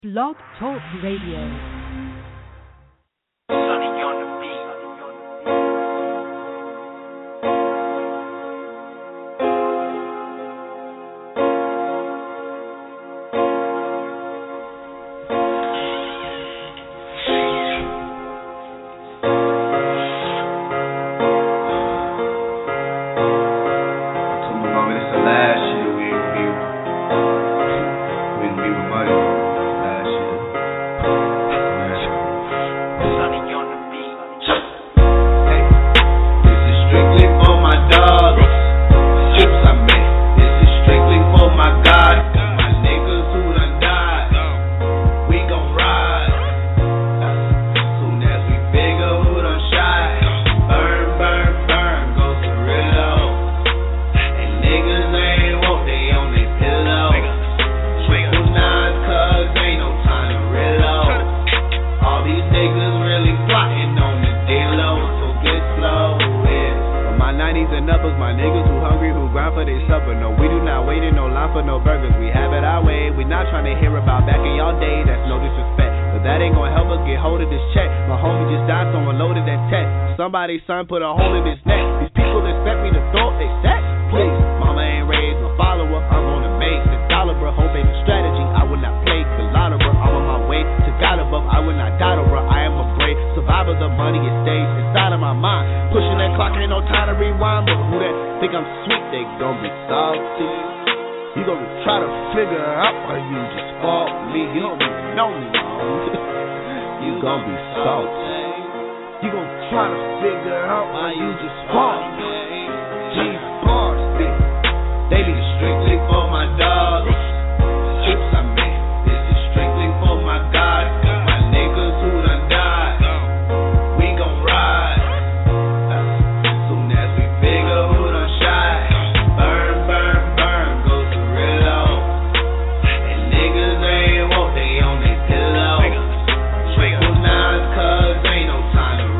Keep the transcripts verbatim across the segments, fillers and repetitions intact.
Blog Talk Radio. Somebody's son put a hole in his neck. These people expect me to throw they sex. Please, mama ain't raised my follower. I'm gonna make the dollar, bro. Hope ain't a strategy. I will not play the lotto, bro. I'm on my way to God above. I will not die, bro. I am a brave survivor. The money it stays inside of my mind. Pushing that clock, ain't no time to rewind. But who that think I'm sweet, they gon' be salty. You gon' try to figure out why you just fault me. You don't even know me, man. You gon' be salty. You gon' try to figure out why you just fall. G's bars, they be strictly for my dogs. Oops, I meant this is strictly for my God. My niggas who done died. We gon' ride. Soon as we figure who done shot. Burn, burn, burn, goes to Rillo. And niggas ain't woke, they on they pillow. Triple nines, cuz ain't no time to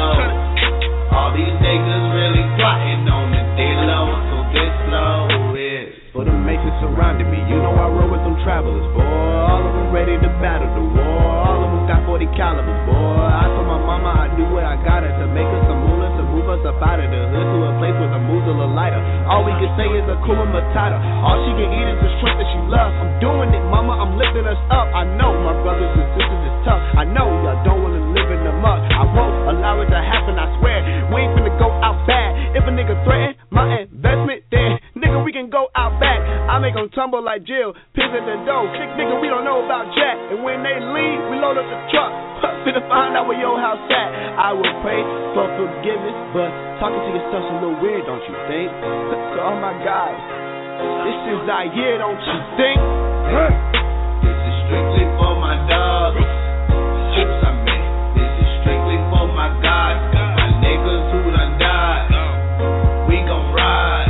all these niggas really plotting on the day low, so get slow, yeah. For the mates surrounding me, you know I roll with them travelers, boy. All of them ready to battle the war. All of them got forty calibers, boy. I told my mama I do what I gotta to make us some moolah, to move us up out of the hood to a place with a muzzle or lighter. All we can say is a kuma matata. All she can eat is the shrimp that she loves. I'm doing it, mama, I'm lifting us up. I know my brothers and sisters is tough. I know y'all don't wanna live in the muck. I won't allow it to happen, I swear. We ain't finna go out bad. If a nigga threaten my investment, then nigga we can go out back. I make them tumble like Jill, piss at the dough. Sick nigga we don't know about Jack. And when they leave, we load up the truck. Finna find out where your house at. I will pray for forgiveness, but talking to yourself's a little weird, don't you think? So all my guys, this is our year, don't you think? This is strictly for my dogs. Oops, I meant this is strictly for my God. My niggas who done died. We gon' ride.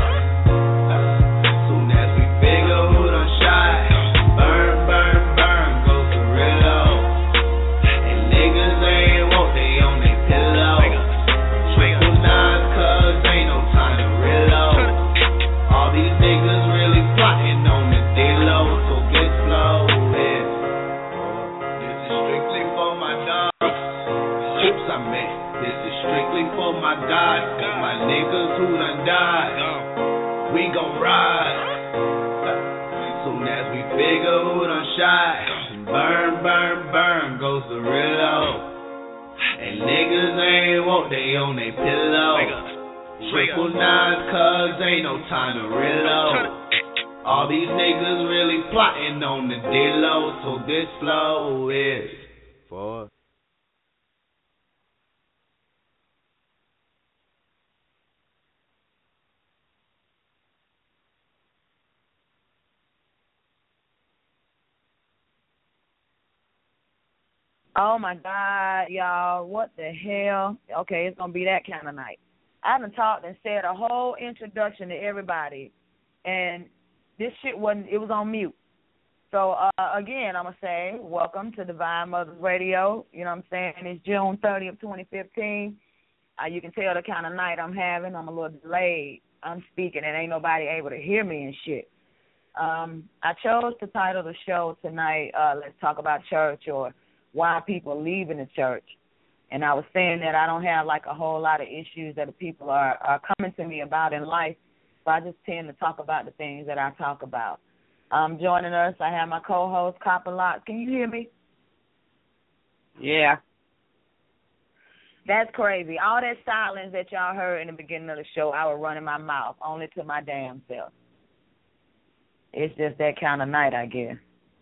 Soon as we figure who done shot. Burn, burn, burn, goes to Rillo. And niggas ain't woke, they on they pillow. Triple nines, cuz ain't no time to reload. All these niggas really plotting on the day low, so get slow, yeah. This is strictly for my dogs. Oops, I meant this is strictly for my God. My niggas who done died. We gon' ride. Soon as we figure who done shot. Burn, burn, burn, goes the reload. And niggas ain't woke, they on they pillow. Triple nines, cuz ain't no time to reload. All these niggas really plotting on the day low, so this slow is for. Oh my God, y'all, what the hell? Okay, it's gonna be that kind of night. I done talked and said a whole introduction to everybody, and this shit wasn't, it was on mute. So, uh, again, I'm going to say, welcome to Divine Mothers Radio. You know what I'm saying? It's June thirtieth, twenty fifteen. Uh, you can tell the kind of night I'm having. I'm a little delayed. I'm speaking and ain't nobody able to hear me and shit. Um, I chose to title the show tonight, uh, Let's Talk About Church, or Why People Leaving the Church. And I was saying that I don't have like a whole lot of issues that the people are, are coming to me about in life, so I just tend to talk about the things that I talk about. Um, joining us, I have my co-host, Copper Lock. Can you hear me? Yeah. That's crazy. All that silence that y'all heard in the beginning of the show, I was running my mouth only to my damn self. It's just that kind of night, I guess.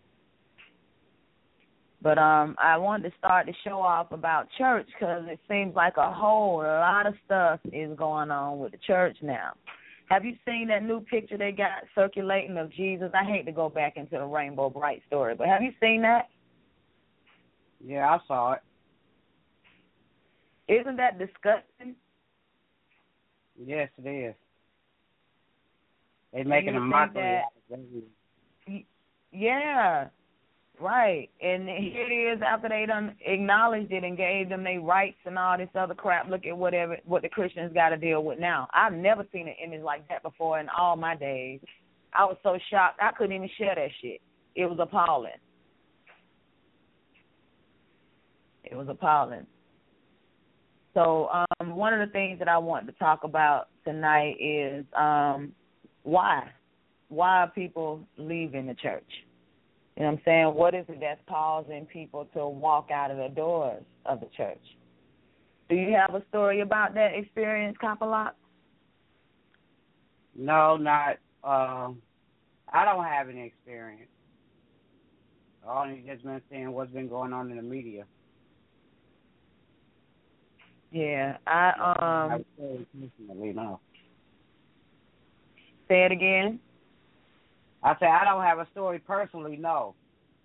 But um, I wanted to start the show off about church because it seems like a whole lot of stuff is going on with the church now. Have you seen that new picture they got circulating of Jesus? I hate to go back into the Rainbow Bright story, but have you seen that? Yeah, I saw it. Isn't that disgusting? Yes, it is. They're making a mockery out of it. Yeah, right. And here it is after they done acknowledged it and gave them their rights and all this other crap. Look at whatever what the Christians got to deal with now. I've never seen an image like that before in all my days. I was so shocked I couldn't even share that shit. It was appalling. It was appalling. So um, one of the things that I want to talk about tonight is um, why. Why are people leaving the church? You know what I'm saying? What is it that's causing people to walk out of the doors of the church? Do you have a story about that experience, Copperlock? No, not. Uh, I don't have any experience. I've only just been seeing what's been going on in the media. Yeah, I um. Personally, no. Say it again. I say I don't have a story personally, no.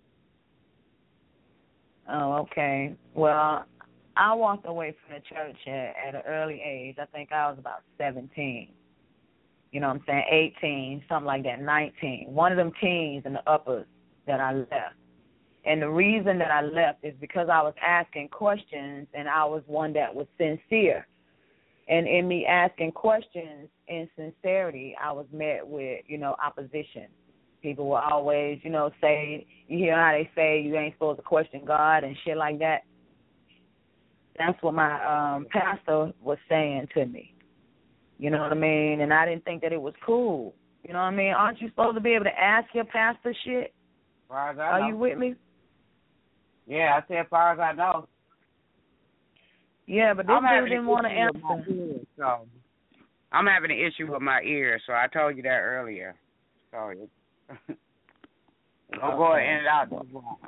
Oh, okay. Well, I walked away from the church at, at an early age. I think I was about seventeen. You know what I'm saying? eighteen, something like that, nineteen. One of them teens in the uppers that I left. And the reason that I left is because I was asking questions, and I was one that was sincere. And in me asking questions in sincerity, I was met with, you know, opposition. People will always, you know, say, you hear how they say you ain't supposed to question God and shit like that. That's what my um, pastor was saying to me. You know what I mean? And I didn't think that it was cool. You know what I mean? Aren't you supposed to be able to ask your pastor shit? As far as I Are know. you with me? Yeah, I said as far as I know. Yeah, but this I'm dude didn't want to answer. Ears, so I'm having an issue with my ears, so I told you that earlier. Sorry. Don't go in and out.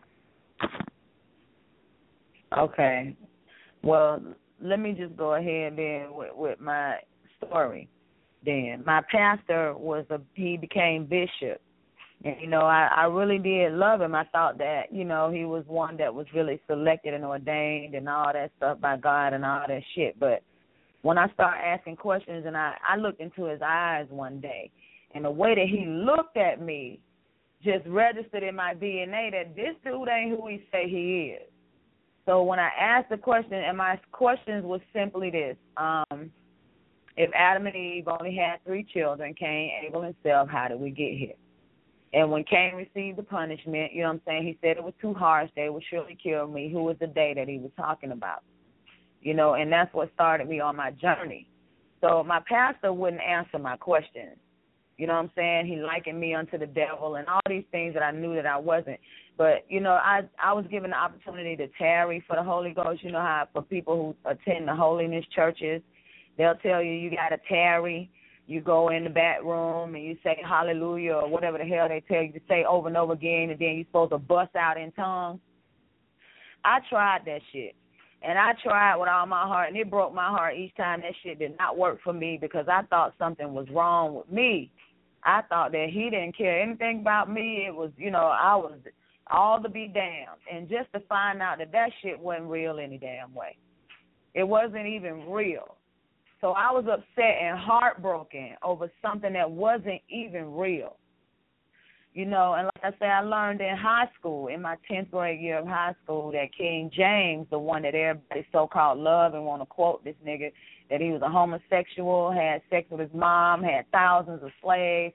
Okay. Well, let me just go ahead then with, with my story. Then my pastor was a he became bishop. And, you know, I, I really did love him. I thought that, you know, he was one that was really selected and ordained and all that stuff by God and all that shit. But when I started asking questions and I, I looked into his eyes one day, and the way that he looked at me just registered in my D N A that this dude ain't who he say he is. So when I asked the question, and my questions was simply this, um, if Adam and Eve only had three children, Cain, Abel, and Seth, how did we get here? And when Cain received the punishment, you know what I'm saying, he said it was too harsh, they would surely kill me. Who was the day that he was talking about? You know, and that's what started me on my journey. So my pastor wouldn't answer my questions. You know what I'm saying? He likened me unto the devil and all these things that I knew that I wasn't. But, you know, I I was given the opportunity to tarry for the Holy Ghost. You know how for people who attend the holiness churches, they'll tell you you got to tarry. You go in the back room and you say hallelujah or whatever the hell they tell you to say over and over again, and then you're supposed to bust out in tongues. I tried that shit. And I tried with all my heart, and it broke my heart each time that shit did not work for me because I thought something was wrong with me. I thought that he didn't care anything about me. It was, you know, I was all to be damned. And just to find out that that shit wasn't real any damn way. It wasn't even real. So I was upset and heartbroken over something that wasn't even real. You know, and like I said, I learned in high school, in my tenth grade year of high school, that King James, the one that everybody so-called love and want to quote this nigga, that he was a homosexual, had sex with his mom, had thousands of slaves,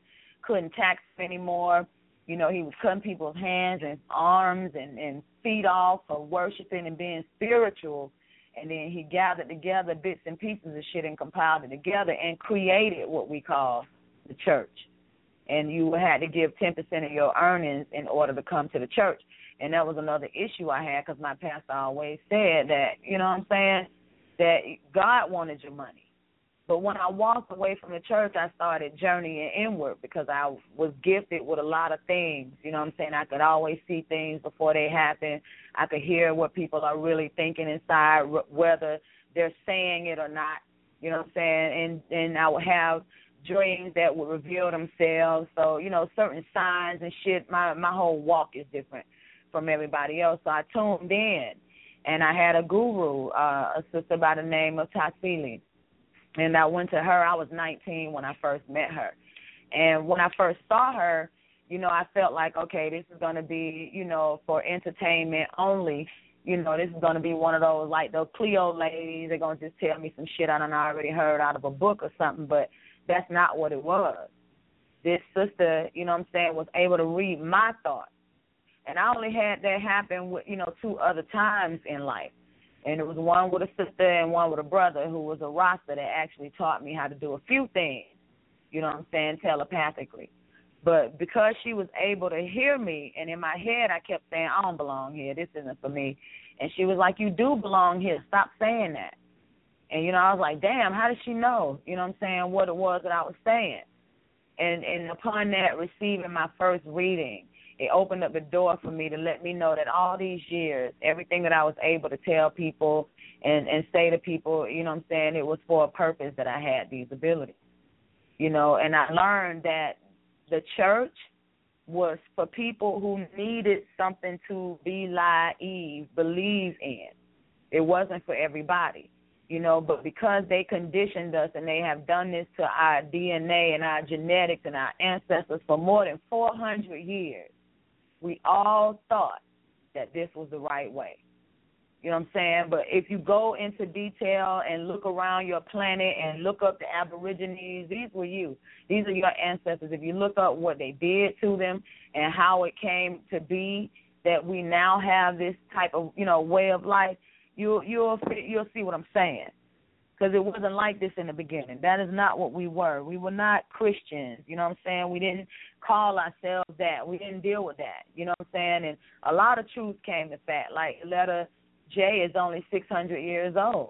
couldn't tax him anymore. You know, he was cutting people's hands and arms and, and feet off for worshiping and being spiritual. And then he gathered together bits and pieces of shit and compiled it together and created what we call the church. And you had to give ten percent of your earnings in order to come to the church. And that was another issue I had because my pastor always said that, you know what I'm saying, that God wanted your money. But when I walked away from the church, I started journeying inward because I was gifted with a lot of things. You know what I'm saying? I could always see things before they happen. I could hear what people are really thinking inside, whether they're saying it or not. You know what I'm saying? And, and I would have dreams that would reveal themselves. So, you know, certain signs and shit, my, my whole walk is different from everybody else. So I tuned in, and I had a guru, uh, a sister by the name of Tassili. And I went to her. I was nineteen when I first met her. And when I first saw her, you know, I felt like, okay, this is going to be, you know, for entertainment only. You know, this is going to be one of those, like the Cleo ladies. They're going to just tell me some shit I done already heard out of a book or something. But that's not what it was. This sister, you know what I'm saying, was able to read my thoughts. And I only had that happen with, you know, two other times in life. And it was one with a sister and one with a brother who was a Rasta that actually taught me how to do a few things, you know what I'm saying, telepathically. But because she was able to hear me, and in my head I kept saying, I don't belong here, this isn't for me. And she was like, you do belong here, stop saying that. And, you know, I was like, damn, how did she know, you know what I'm saying, what it was that I was saying? And, and upon that, receiving my first reading, it opened up the door for me to let me know that all these years, everything that I was able to tell people and, and say to people, you know what I'm saying, it was for a purpose that I had these abilities. You know, and I learned that the church was for people who needed something to be naive, believe in. It wasn't for everybody, you know, but because they conditioned us and they have done this to our D N A and our genetics and our ancestors for more than four hundred years, we all thought that this was the right way. You know what I'm saying? But if you go into detail and look around your planet and look up the Aborigines, these were you. These are your ancestors. If you look up what they did to them and how it came to be that we now have this type of, you know, way of life, you'll, you'll, you'll see what I'm saying. Because it wasn't like this in the beginning. That is not what we were. We were not Christians, you know what I'm saying? We didn't call ourselves that. We didn't deal with that, you know what I'm saying? And a lot of truth came to fact. Like letter J is only six hundred years old.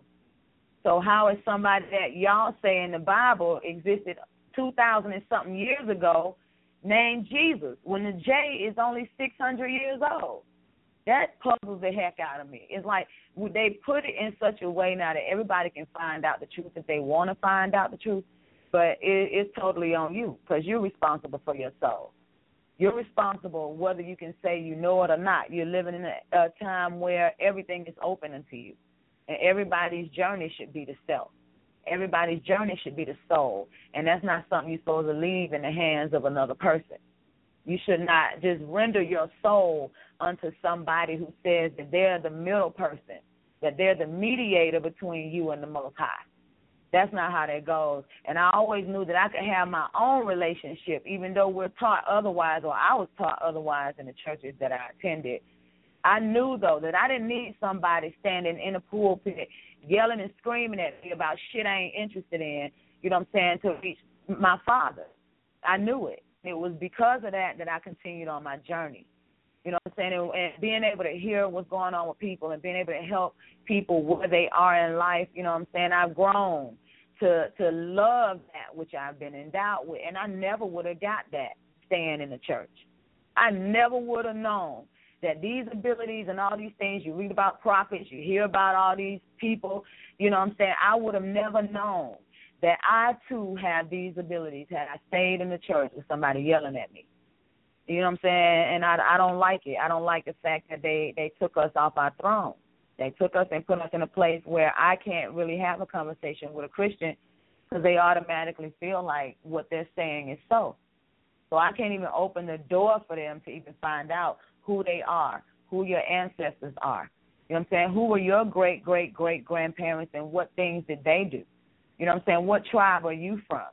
So how is somebody that y'all say in the Bible existed two thousand and something years ago named Jesus when the J is only six hundred years old? That puzzles the heck out of me. It's like they put it in such a way now that everybody can find out the truth if they want to find out the truth, but it, it's totally on you because you're responsible for your soul. You're responsible whether you can say you know it or not. You're living in a, a time where everything is open unto you, and everybody's journey should be the self. Everybody's journey should be the soul, and that's not something you're supposed to leave in the hands of another person. You should not just render your soul unto somebody who says that they're the middle person, that they're the mediator between you and the Most High. That's not how that goes. And I always knew that I could have my own relationship, even though we're taught otherwise, or I was taught otherwise in the churches that I attended. I knew, though, that I didn't need somebody standing in a pulpit yelling and screaming at me about shit I ain't interested in, you know what I'm saying, to reach my Father. I knew it. It was because of that that I continued on my journey. You know what I'm saying? And, and being able to hear what's going on with people and being able to help people where they are in life, you know what I'm saying? I've grown to to love that which I've been endowed with. And I never would have got that staying in the church. I never would have known that these abilities and all these things, you read about prophets, you hear about all these people, you know what I'm saying? I would have never known that I, too, have these abilities had I stayed in the church with somebody yelling at me. You know what I'm saying? And I, I don't like it. I don't like the fact that they, they took us off our throne. They took us and put us in a place where I can't really have a conversation with a Christian because they automatically feel like what they're saying is so. So I can't even open the door for them to even find out who they are, who your ancestors are. You know what I'm saying? Who were your great, great, great grandparents and what things did they do? You know what I'm saying? What tribe are you from?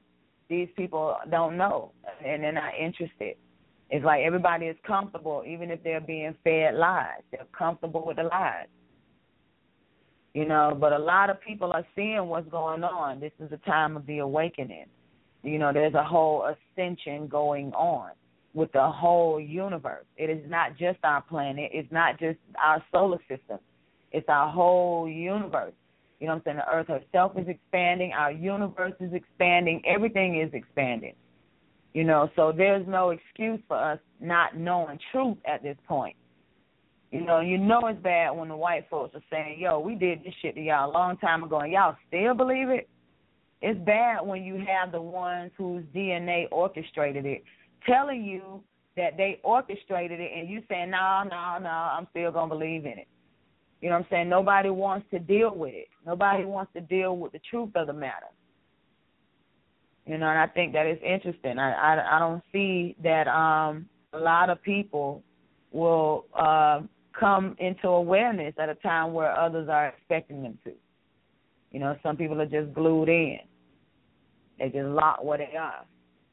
these people don't know, and they're not interested. It's like everybody is comfortable, even if they're being fed lies. They're comfortable with the lies. You know, but a lot of people are seeing what's going on. This is a time of the awakening. You know, there's a whole ascension going on with the whole universe. It is not just our planet. It's not just our solar system. It's our whole universe. You know what I'm saying? The earth herself is expanding. Our universe is expanding. Everything is expanding. You know, so there's no excuse for us not knowing truth at this point. You know, you know it's bad when the white folks are saying, yo, we did this shit to y'all a long time ago, and y'all still believe it? It's bad when you have the ones whose D N A orchestrated it telling you that they orchestrated it, and you saying, no, no, no, I'm still going to believe in it. You know what I'm saying? Nobody wants to deal with it. Nobody wants to deal with the truth of the matter. You know, and I think that is interesting. I, I, I don't see that um, a lot of people will uh, come into awareness at a time where others are expecting them to. You know, some people are just glued in. They just lock where they are.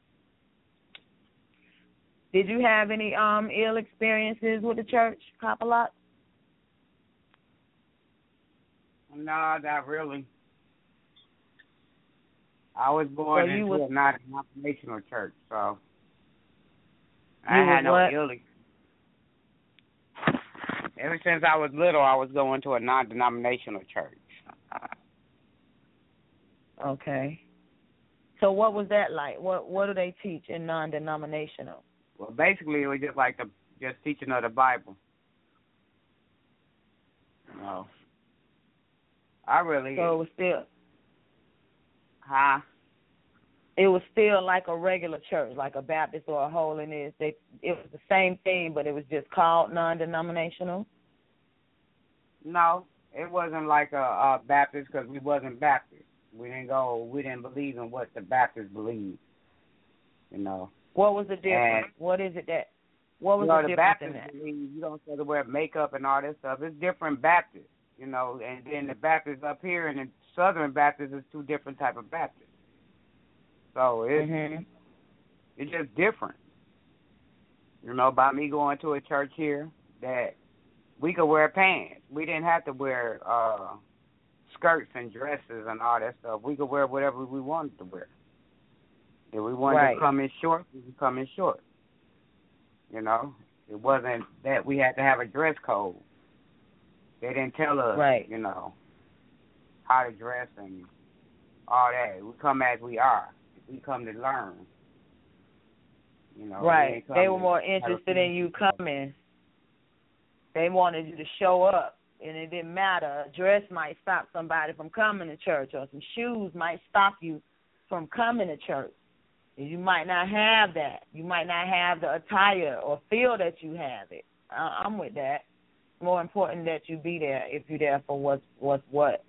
Did you have any um, ill experiences with the church, Pop-A-Lot? No, not really. I was born so into was, a non-denominational church, so I had no what? ill. Ever since I was little, I was going to a non-denominational church. Okay. So what was that like? What What do they teach in non-denominational? Well, basically, it was just like the just teaching of the Bible. You know, I really. So it was still. Huh? It was still like a regular church, like a Baptist or a Holiness. They, it was the same thing, but it was just called non-denominational? No, it wasn't like a, a Baptist because we wasn't Baptist. We didn't go, we didn't believe in what the Baptists believed, you know. What was the difference? And, what is it that, what was you know, the the difference Baptists in that? believe you don't have to wear makeup and all that stuff. It's different Baptists, you know, and then the Baptists up here and the Southern Baptists is two different type of Baptists. So it's, mm-hmm. it's just different. You know, by me going to a church here that we could wear pants. We didn't have to wear uh, skirts and dresses and all that stuff. We could wear whatever we wanted to wear. If we wanted right. to come in short, we could come in short. You know, it wasn't that we had to have a dress code. They didn't tell us, right. you know, how to dress and all that. We come as we are. We come to learn. You know, right. We they were more interested in you coming. They wanted you to show up, and it didn't matter. A dress might stop somebody from coming to church, or some shoes might stop you from coming to church. You might not have that. You might not have the attire or feel that you have it. I'm with that. More important that you be there if you're there for what's what's what.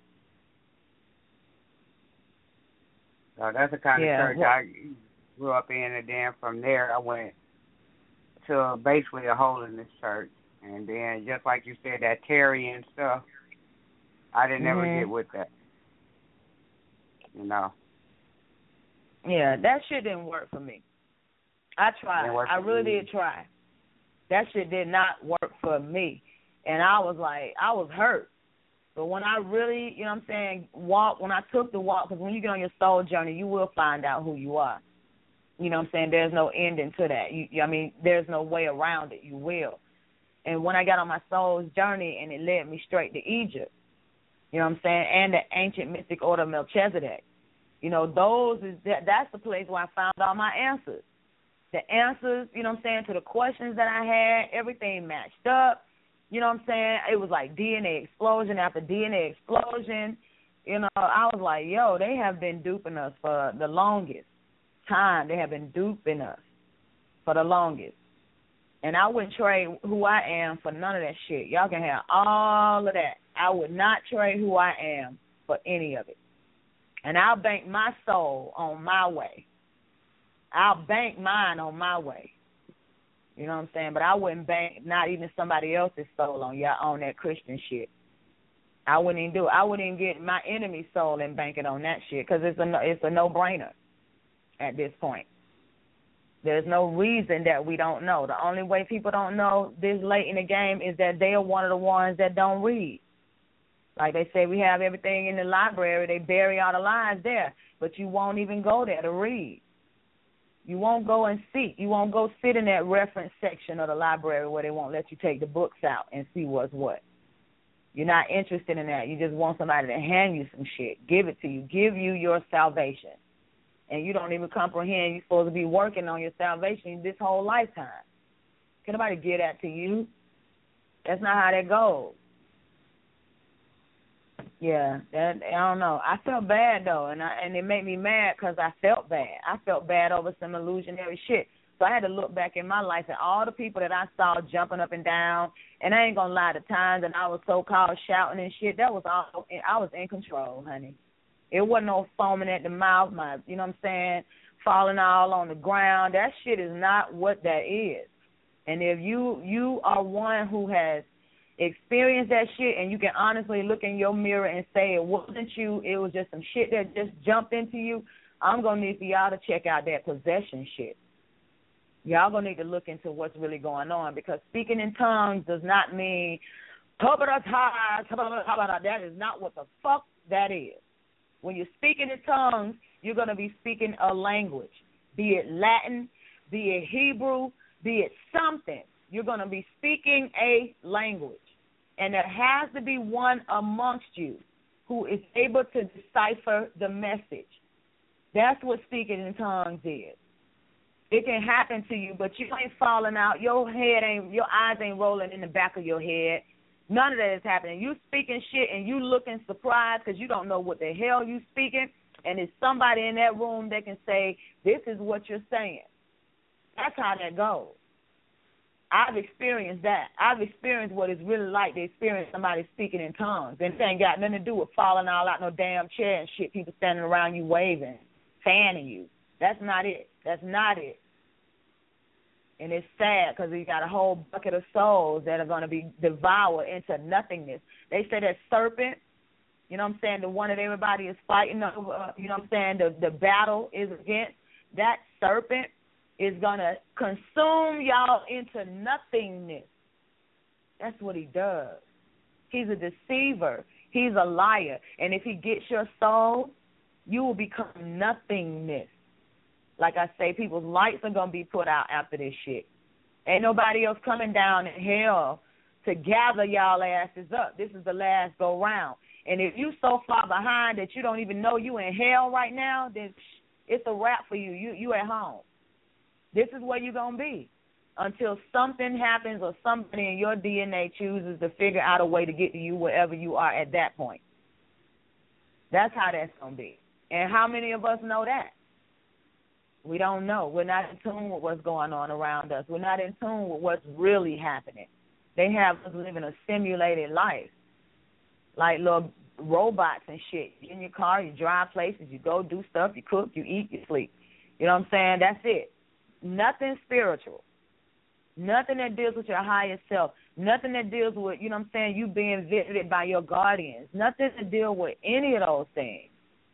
So that's the kind yeah, of church what? I grew up in, and then from there I went to basically a holiness church. And then, just like you said, that Terry and stuff, I didn't mm-hmm. ever get with that. You know? Yeah, that shit didn't work for me. I tried. I really me. did try. That shit did not work for me. And I was like, I was hurt. But when I really, you know what I'm saying, walk, when I took the walk, because when you get on your soul journey, you will find out who you are. You know what I'm saying? There's no ending to that. You, I mean, there's no way around it. You will. And when I got on my soul's journey and it led me straight to Egypt, you know what I'm saying, and the ancient mystic order of Melchizedek, you know, those is that, that's the place where I found all my answers. The answers, you know what I'm saying, to the questions that I had, everything matched up. You know what I'm saying? It was like D N A explosion after D N A explosion. You know, I was like, yo, they have been duping us for the longest time. They have been duping us for the longest. And I wouldn't trade who I am for none of that shit. Y'all can have all of that. I would not trade who I am for any of it. And I'll bank my soul on my way. I'll bank mine on my way. You know what I'm saying? But I wouldn't bank not even somebody else's soul on y'all on that Christian shit. I wouldn't even do it. I wouldn't even get my enemy's soul and bank it on that shit because it's a, it's a no-brainer. at this point. There's no reason that we don't know. The only way people don't know this late in the game is that they are one of the ones that don't read. Like they say, we have everything in the library. They bury all the lies there, but you won't even go there to read. You won't go and seek. You won't go sit in that reference section of the library where they won't let you take the books out and see what's what. You're not interested in that. You just want somebody to hand you some shit, give it to you, give you your salvation. And you don't even comprehend you're supposed to be working on your salvation this whole lifetime. Can nobody give that to you? That's not how that goes. Yeah, that, I don't know. I felt bad, though, and I, and it made me mad because I felt bad. I felt bad over some illusionary shit. So I had to look back in my life at all the people that I saw jumping up and down. And I ain't going to lie, the times that I was so-called shouting and shit, that was all, I was in control, honey. It wasn't no foaming at the mouth, my, you know what I'm saying, falling all on the ground. That shit is not what that is. And if you you are one who has experienced that shit and you can honestly look in your mirror and say it wasn't you, it was just some shit that just jumped into you, I'm going to need for y'all to check out that possession shit. Y'all going to need to look into what's really going on, because speaking in tongues does not mean that is not what the fuck that is. When you're speaking in tongues, you're going to be speaking a language, be it Latin, be it Hebrew, be it something. You're going to be speaking a language. And there has to be one amongst you who is able to decipher the message. That's what speaking in tongues is. It can happen to you, but you ain't falling out. Your head ain't, your eyes ain't rolling in the back of your head. None of that is happening. You speaking shit and you looking surprised because you don't know what the hell you speaking, and there's somebody in that room that can say, this is what you're saying. That's how that goes. I've experienced that. I've experienced what it's really like to experience somebody speaking in tongues. And it ain't got nothing to do with falling all out no damn chair and shit, people standing around you waving, fanning you. That's not it. That's not it. And it's sad because we got a whole bucket of souls that are going to be devoured into nothingness. They say that serpent, you know what I'm saying, the one that everybody is fighting over, you know what I'm saying, the, the battle is against, that serpent is going to consume y'all into nothingness. That's what he does. He's a deceiver. He's a liar. And if he gets your soul, you will become nothingness. Like I say, people's lights are going to be put out after this shit. Ain't nobody else coming down in hell to gather y'all asses up. This is the last go round. And if you so far behind that you don't even know you in hell right now, then it's a wrap for you. You you at home. This is where you're going to be until something happens or somebody in your D N A chooses to figure out a way to get to you wherever you are at that point. That's how that's going to be. And how many of us know that? We don't know. We're not in tune with what's going on around us. We're not in tune with what's really happening. They have us living a simulated life, like little robots and shit. You in your car, you drive places, you go do stuff, you cook, you eat, you sleep. You know what I'm saying? That's it. Nothing spiritual. Nothing that deals with your higher self. Nothing that deals with, you know what I'm saying, you being visited by your guardians. Nothing to deal with any of those things.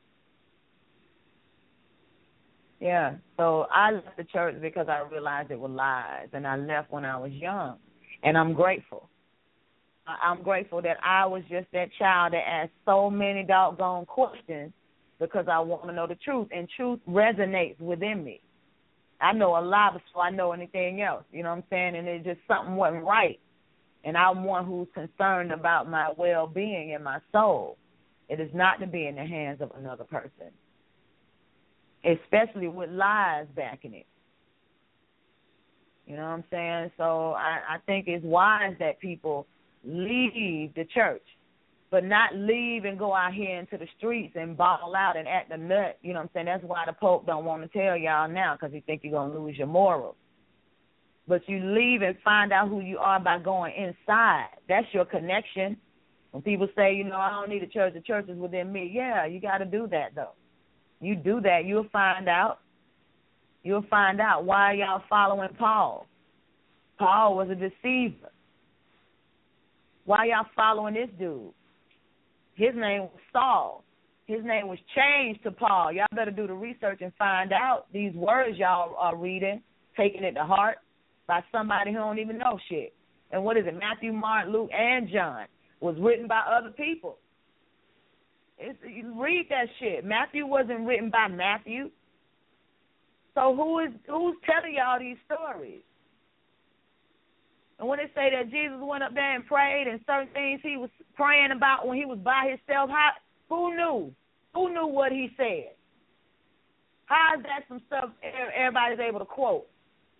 Yeah, so I left the church because I realized it was lies, and I left when I was young, and I'm grateful. I'm grateful that I was just that child that asked so many doggone questions because I want to know the truth, and truth resonates within me. I know a lot before I know anything else, you know what I'm saying, and it just something wasn't right, and I'm one who's concerned about my well-being and my soul. It is not to be in the hands of another person, especially with lies backing it. You know what I'm saying? So I, I think it's wise that people leave the church, but not leave and go out here into the streets and ball out and act a nut. You know what I'm saying? That's why the Pope don't want to tell y'all now, because he think you're going to lose your morals. But you leave and find out who you are by going inside. That's your connection. When people say, you know, I don't need a church, the church is within me. Yeah, you got to do that, though. You do that, you'll find out. You'll find out why y'all following Paul. Paul was a deceiver. Why y'all following this dude? His name was Saul. His name was changed to Paul. Y'all better do the research and find out these words y'all are reading, taking it to heart by somebody who don't even know shit. And what is it? Matthew, Mark, Luke, and John was written by other people. It's, you read that shit. Matthew wasn't written by Matthew. So who is who's telling y'all these stories? And when they say that Jesus went up there and prayed and certain things he was praying about when he was by himself, how, who knew? Who knew what he said? How is that some stuff everybody's able to quote?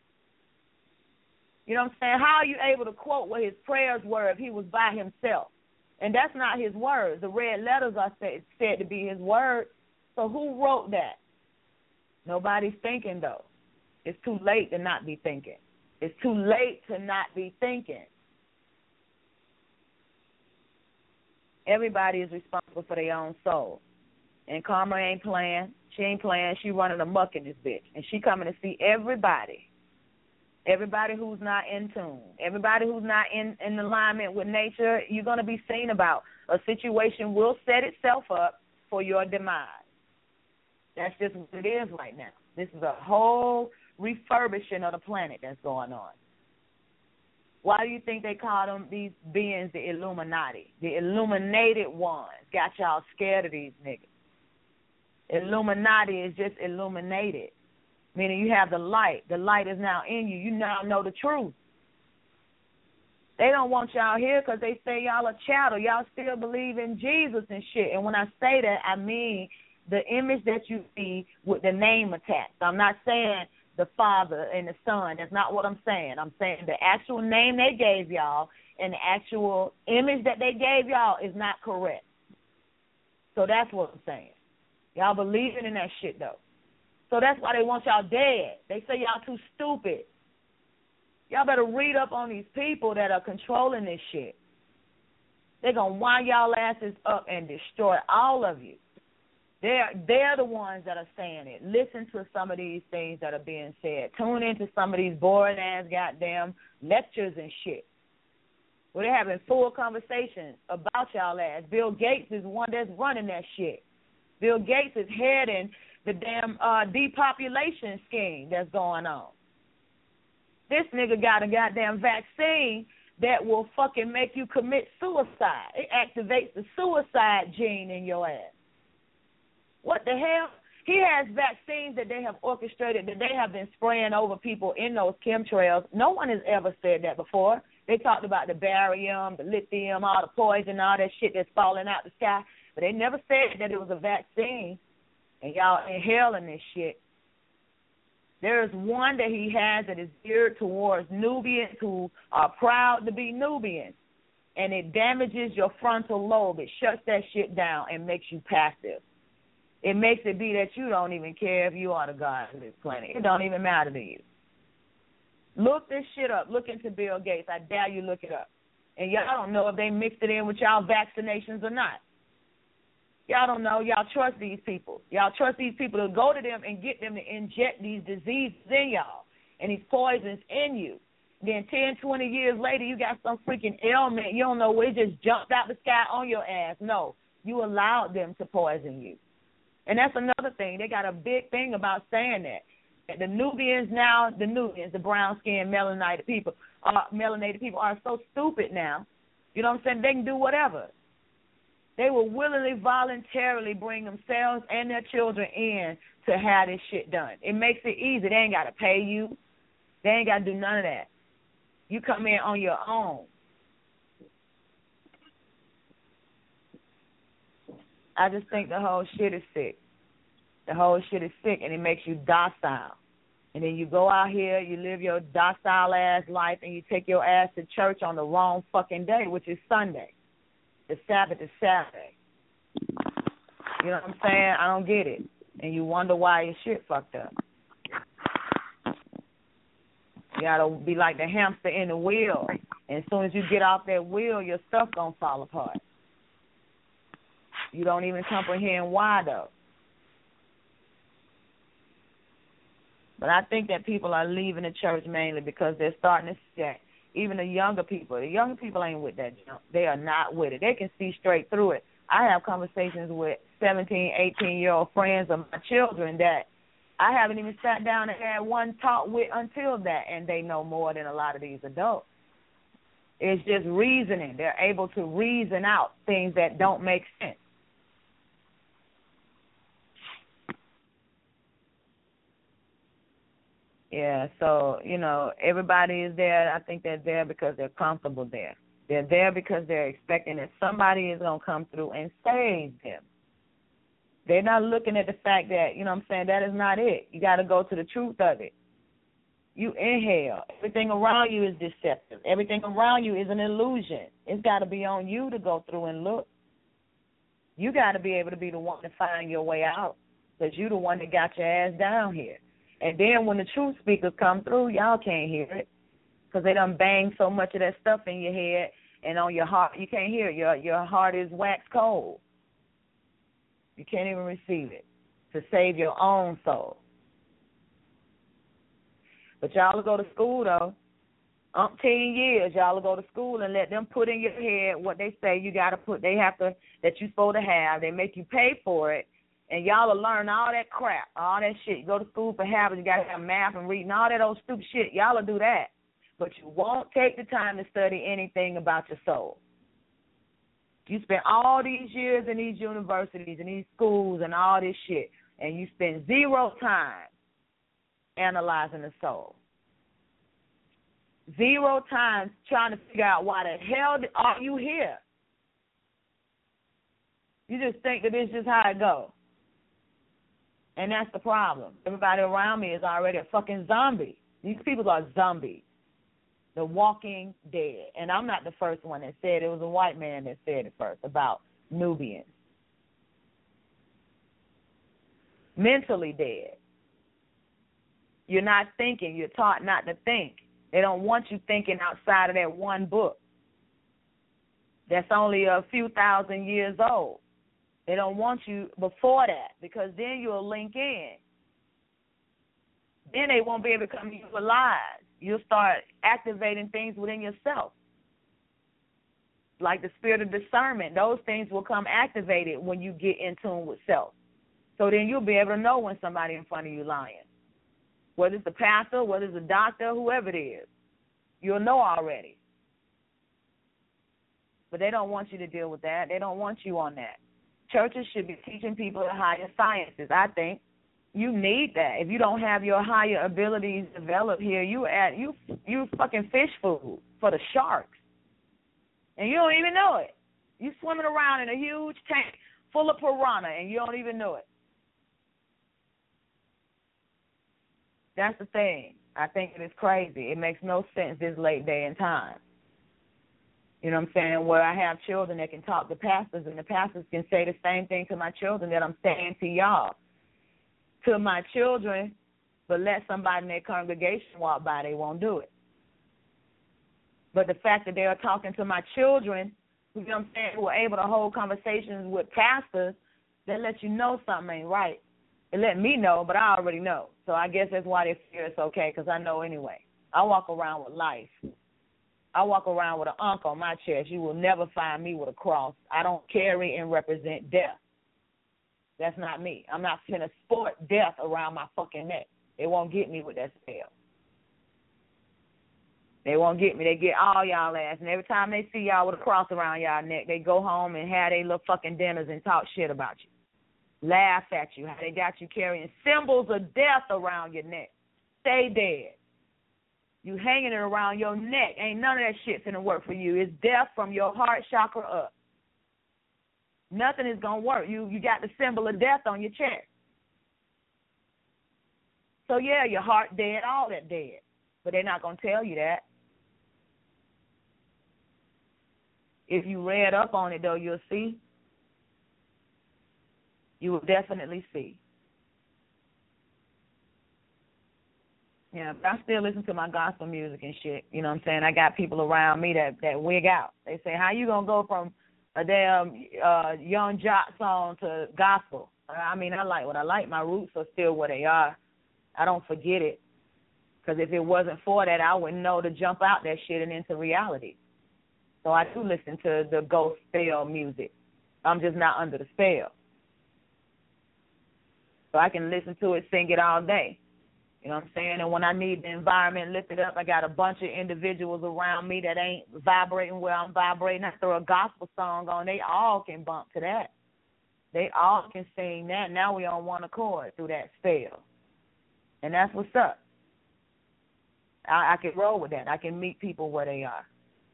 You know what I'm saying? How are you able to quote what his prayers were if he was by himself? And that's not his words. The red letters are said, said to be his words. So who wrote that? Nobody's thinking, though. It's too late to not be thinking. It's too late to not be thinking. Everybody is responsible for their own soul. And Karma ain't playing. She ain't playing. She running amok in this bitch. And she coming to see everybody. Everybody who's not in tune. Everybody who's not in, in alignment with nature, you're going to be seen about. A situation will set itself up for your demise. That's just what it is right now. This is a whole refurbishing of the planet that's going on. Why do you think they call them, these beings, the Illuminati? The illuminated ones. Got y'all scared of these niggas. Illuminati is just illuminated, meaning you have the light. The light is now in you. You now know the truth. They don't want y'all here because they say y'all are chattel. Y'all still believe in Jesus and shit. And when I say that, I mean the image that you see with the name attached. I'm not saying the Father and the Son. That's not what I'm saying. I'm saying the actual name they gave y'all and the actual image that they gave y'all is not correct. So that's what I'm saying. Y'all believing in that shit, though. So that's why they want y'all dead. They say y'all too stupid. Y'all better read up on these people that are controlling this shit. They're going to wind y'all asses up and destroy all of you. They're, they're the ones that are saying it. Listen to some of these things that are being said. Tune into some of these boring-ass goddamn lectures and shit. Where they're having full conversations about y'all ass. Bill Gates is the one that's running that shit. Bill Gates is heading the damn uh, depopulation scheme that's going on. This nigga got a goddamn vaccine that will fucking make you commit suicide. It activates the suicide gene in your ass. What the hell? He has vaccines that they have orchestrated, that they have been spraying over people in those chemtrails. No one has ever said that before. They talked about the barium, the lithium, all the poison, all that shit that's falling out the sky. But they never said that it was a vaccine, and y'all inhaling this shit. There is one that he has that is geared towards Nubians who are proud to be Nubians, and it damages your frontal lobe. It shuts that shit down and makes you passive. It makes it be that you don't even care if you are the god of this planet. It don't even matter to you. Look this shit up. Look into Bill Gates. I dare you look it up. And y'all don't know if they mixed it in with y'all vaccinations or not. Y'all don't know. Y'all trust these people. Y'all trust these people to go to them and get them to inject these diseases in y'all and these poisons in you. Then ten, twenty years later, you got some freaking ailment. You don't know where it just jumped out the sky on your ass. No, you allowed them to poison you. And that's another thing. They got a big thing about saying that. The Nubians now, the Nubians, the brown-skinned, melanated people, uh, melanated people are so stupid now. You know what I'm saying? They can do whatever. They will willingly, voluntarily bring themselves and their children in to have this shit done. It makes it easy. They ain't got to pay you. They ain't got to do none of that. You come in on your own. I just think the whole shit is sick. The whole shit is sick, and it makes you docile. And then you go out here, you live your docile-ass life, and you take your ass to church on the wrong fucking day, which is Sunday. The Sabbath is Saturday. You know what I'm saying? I don't get it. And you wonder why your shit fucked up. You got to be like the hamster in the wheel. And as soon as you get off that wheel, your stuff going to fall apart. You don't even comprehend why, though. But I think that people are leaving the church mainly because they're starting to say, even the younger people, the younger people ain't with that junk. They are not with it. They can see straight through it. I have conversations with seventeen, eighteen-year-old friends of my children that I haven't even sat down and had one talk with until that, and they know more than a lot of these adults. It's just reasoning. They're able to reason out things that don't make sense. Yeah, so, you know, everybody is there. I think they're there because they're comfortable there. They're there because they're expecting that somebody is going to come through and save them. They're not looking at the fact that, you know what I'm saying, that is not it. You got to go to the truth of it. You inhale. Everything around you is deceptive. Everything around you is an illusion. It's got to be on you to go through and look. You got to be able to be the one to find your way out because you're the one that got your ass down here. And then when the truth speakers come through, y'all can't hear it because they done bang so much of that stuff in your head and on your heart. You can't hear it. Your, your heart is wax cold. You can't even receive it to save your own soul. But y'all will go to school, though. Umpteen years, y'all will go to school and let them put in your head what they say you got to put, they have to, that you're supposed to have. They make you pay for it. And y'all will learn all that crap, all that shit. You go to school for habits, you got to have math and reading, all that old stupid shit. Y'all will do that. But you won't take the time to study anything about your soul. You spend all these years in these universities and these schools and all this shit, and you spend zero time analyzing the soul. Zero time trying to figure out why the hell are you here. You just think that it's just how it goes. And that's the problem. Everybody around me is already a fucking zombie. These people are zombies. The walking dead. And I'm not the first one that said it. It was a white man that said it first about Nubians. Mentally dead. You're not thinking. You're taught not to think. They don't want you thinking outside of that one book that's only a few thousand years old. They don't want you before that because then you'll link in. Then they won't be able to come to you for lies. You'll start activating things within yourself. Like the spirit of discernment, those things will come activated when you get in tune with self. So then you'll be able to know when somebody in front of you lying. Whether it's a pastor, whether it's a doctor, whoever it is. You'll know already. But they don't want you to deal with that. They don't want you on that. Churches should be teaching people the higher sciences, I think. You need that. If you don't have your higher abilities developed here, you at you you fucking fish food for the sharks. And you don't even know it. You swimming around in a huge tank full of piranha and you don't even know it. That's the thing. I think it is crazy. It makes no sense this late day and time. You know what I'm saying? Where I have children that can talk to pastors, and the pastors can say the same thing to my children that I'm saying to y'all. To my children, but let somebody in their congregation walk by, they won't do it. But the fact that they are talking to my children, you know what I'm saying, who are able to hold conversations with pastors, that lets you know something ain't right. It let me know, but I already know. So I guess that's why they fear it's okay, because I know anyway. I walk around with life. I walk around with an ankh on my chest. You will never find me with a cross. I don't carry and represent death. That's not me. I'm not finna sport death around my fucking neck. They won't get me with that spell. They won't get me. They get all y'all ass. And every time they see y'all with a cross around y'all neck, they go home and have their little fucking dinners and talk shit about you. Laugh at you. How they got you carrying symbols of death around your neck. Stay dead. You hanging it around your neck. Ain't none of that shit finna work for you. It's death from your heart chakra up. Nothing is going to work. You you got the symbol of death on your chest. So, yeah, your heart dead, all that dead. But they're not going to tell you that. If you read up on it, though, you'll see. You will definitely see. Yeah, but I still listen to my gospel music and shit. You know what I'm saying? I got people around me that, that wig out. They say, how you going to go from a damn uh, Young Jock song to gospel? I mean, I like what I like. My roots are still where they are. I don't forget it. Because if it wasn't for that, I wouldn't know to jump out that shit and into reality. So I do listen to the gospel music. I'm just not under the spell. So I can listen to it, sing it all day. You know what I'm saying? And when I need the environment lifted up, I got a bunch of individuals around me that ain't vibrating where I'm vibrating. I throw a gospel song on, they all can bump to that. They all can sing that. Now we on one accord through that spell. And that's what's up. I, I can roll with that. I can meet people where they are.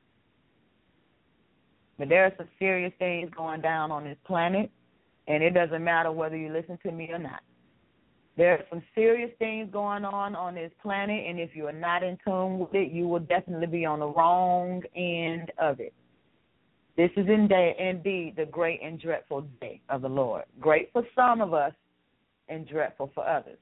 But there are some serious things going down on this planet, and it doesn't matter whether you listen to me or not. There are some serious things going on on this planet, and if you are not in tune with it, you will definitely be on the wrong end of it. This is indeed the great and dreadful day of the Lord. Great for some of us and dreadful for others.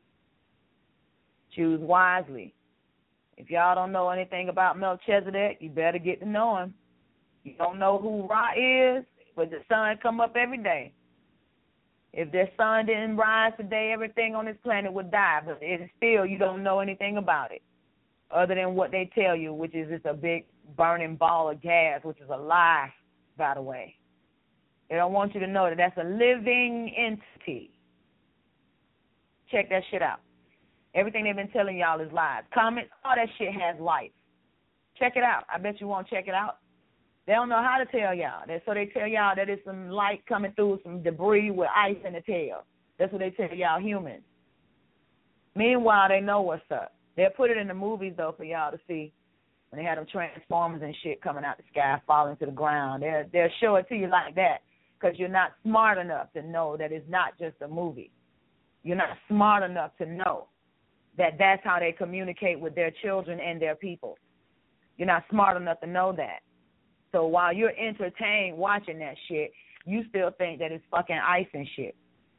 Choose wisely. If y'all don't know anything about Melchizedek, you better get to know him. You don't know who Ra is, but the sun come up every day. If their sun didn't rise today, everything on this planet would die. But it is still, you don't know anything about it other than what they tell you, which is it's a big burning ball of gas, which is a lie, by the way. They don't want you to know that that's a living entity. Check that shit out. Everything they've been telling y'all is lies. Comments, all that shit has life. Check it out. I bet you won't check it out. They don't know how to tell y'all. So they tell y'all that it's some light coming through, some debris with ice in the tail. That's what they tell y'all humans. Meanwhile, they know what's up. They'll put it in the movies, though, for y'all to see. When they had them transformers and shit coming out the sky, falling to the ground. They'll, they'll show it to you like that because you're not smart enough to know that it's not just a movie. You're not smart enough to know that that's how they communicate with their children and their people. You're not smart enough to know that. So while you're entertained watching that shit, you still think that it's fucking ice and shit.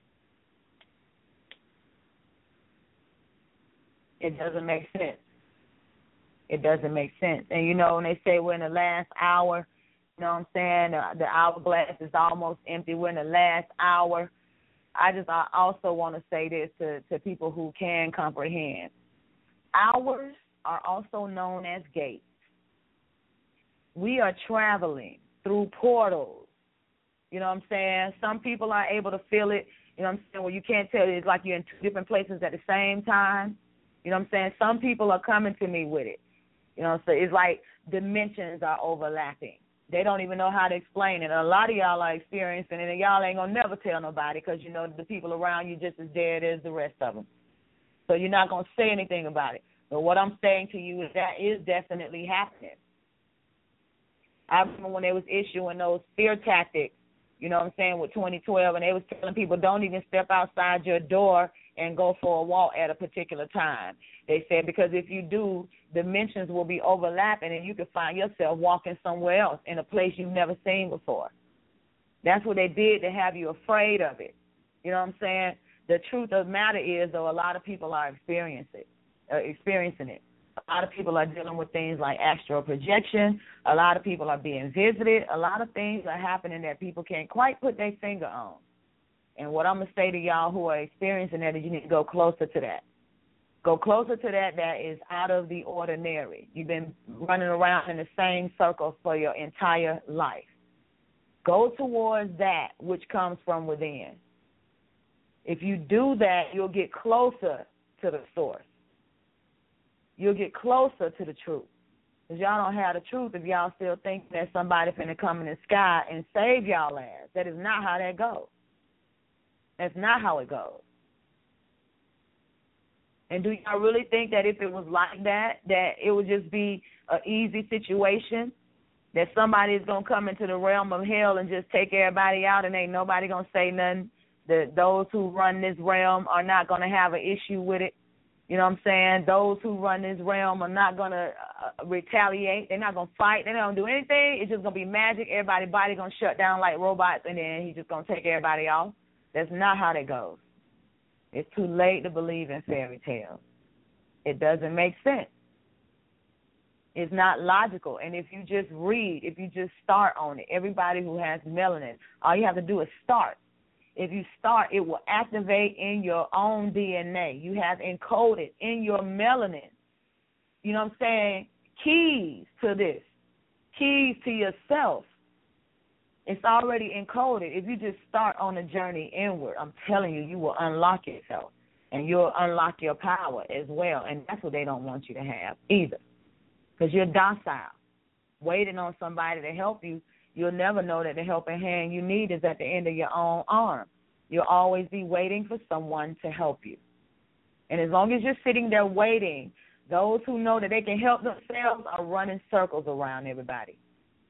It doesn't make sense. It doesn't make sense. And, you know, when they say we're in the last hour, you know what I'm saying, the, the hourglass is almost empty. We're in the last hour. I just I also want to say this to, to people who can comprehend. Hours are also known as gates. We are traveling through portals. You know what I'm saying? Some people are able to feel it. You know what I'm saying? Well, you can't tell it. It's like you're in two different places at the same time. You know what I'm saying? Some people are coming to me with it. You know, so it's like dimensions are overlapping. They don't even know how to explain it. A lot of y'all are experiencing it, and y'all ain't going to never tell nobody because, you know, the people around you just as dead as the rest of them. So you're not going to say anything about it. But what I'm saying to you is that is definitely happening. I remember when they was issuing those fear tactics, you know what I'm saying, with twenty twelve, and they was telling people don't even step outside your door and go for a walk at a particular time. They said because if you do, dimensions will be overlapping and you can find yourself walking somewhere else in a place you've never seen before. That's what they did to have you afraid of it. You know what I'm saying? The truth of the matter is, though, a lot of people are experiencing it. Uh, experiencing it. A lot of people are dealing with things like astral projection. A lot of people are being visited. A lot of things are happening that people can't quite put their finger on. And what I'm going to say to y'all who are experiencing that is you need to go closer to that. Go closer to that that is out of the ordinary. You've been running around in the same circle for your entire life. Go towards that which comes from within. If you do that, you'll get closer to the source. You'll get closer to the truth. Because y'all don't have the truth if y'all still think that somebody finna come in the sky and save y'all ass. That is not how that goes. That's not how it goes. And do y'all really think that if it was like that, that it would just be an easy situation, that somebody is going to come into the realm of hell and just take everybody out and ain't nobody going to say nothing? That those who run this realm are not going to have an issue with it? You know what I'm saying? Those who run this realm are not going to uh, retaliate. They're not going to fight. They're not going to do anything. It's just going to be magic. Everybody's body going to shut down like robots, and then he's just going to take everybody off. That's not how that goes. It's too late to believe in fairy tales. It doesn't make sense. It's not logical. And if you just read, if you just start on it, everybody who has melanin, all you have to do is start. If you start, it will activate in your own D N A. You have encoded in your melanin, you know what I'm saying, keys to this, keys to yourself. It's already encoded. If you just start on a journey inward, I'm telling you, you will unlock yourself. And you'll unlock your power as well. And that's what they don't want you to have either. Because you're docile. Waiting on somebody to help you, you'll never know that the helping hand you need is at the end of your own arm. You'll always be waiting for someone to help you. And as long as you're sitting there waiting, those who know that they can help themselves are running circles around everybody.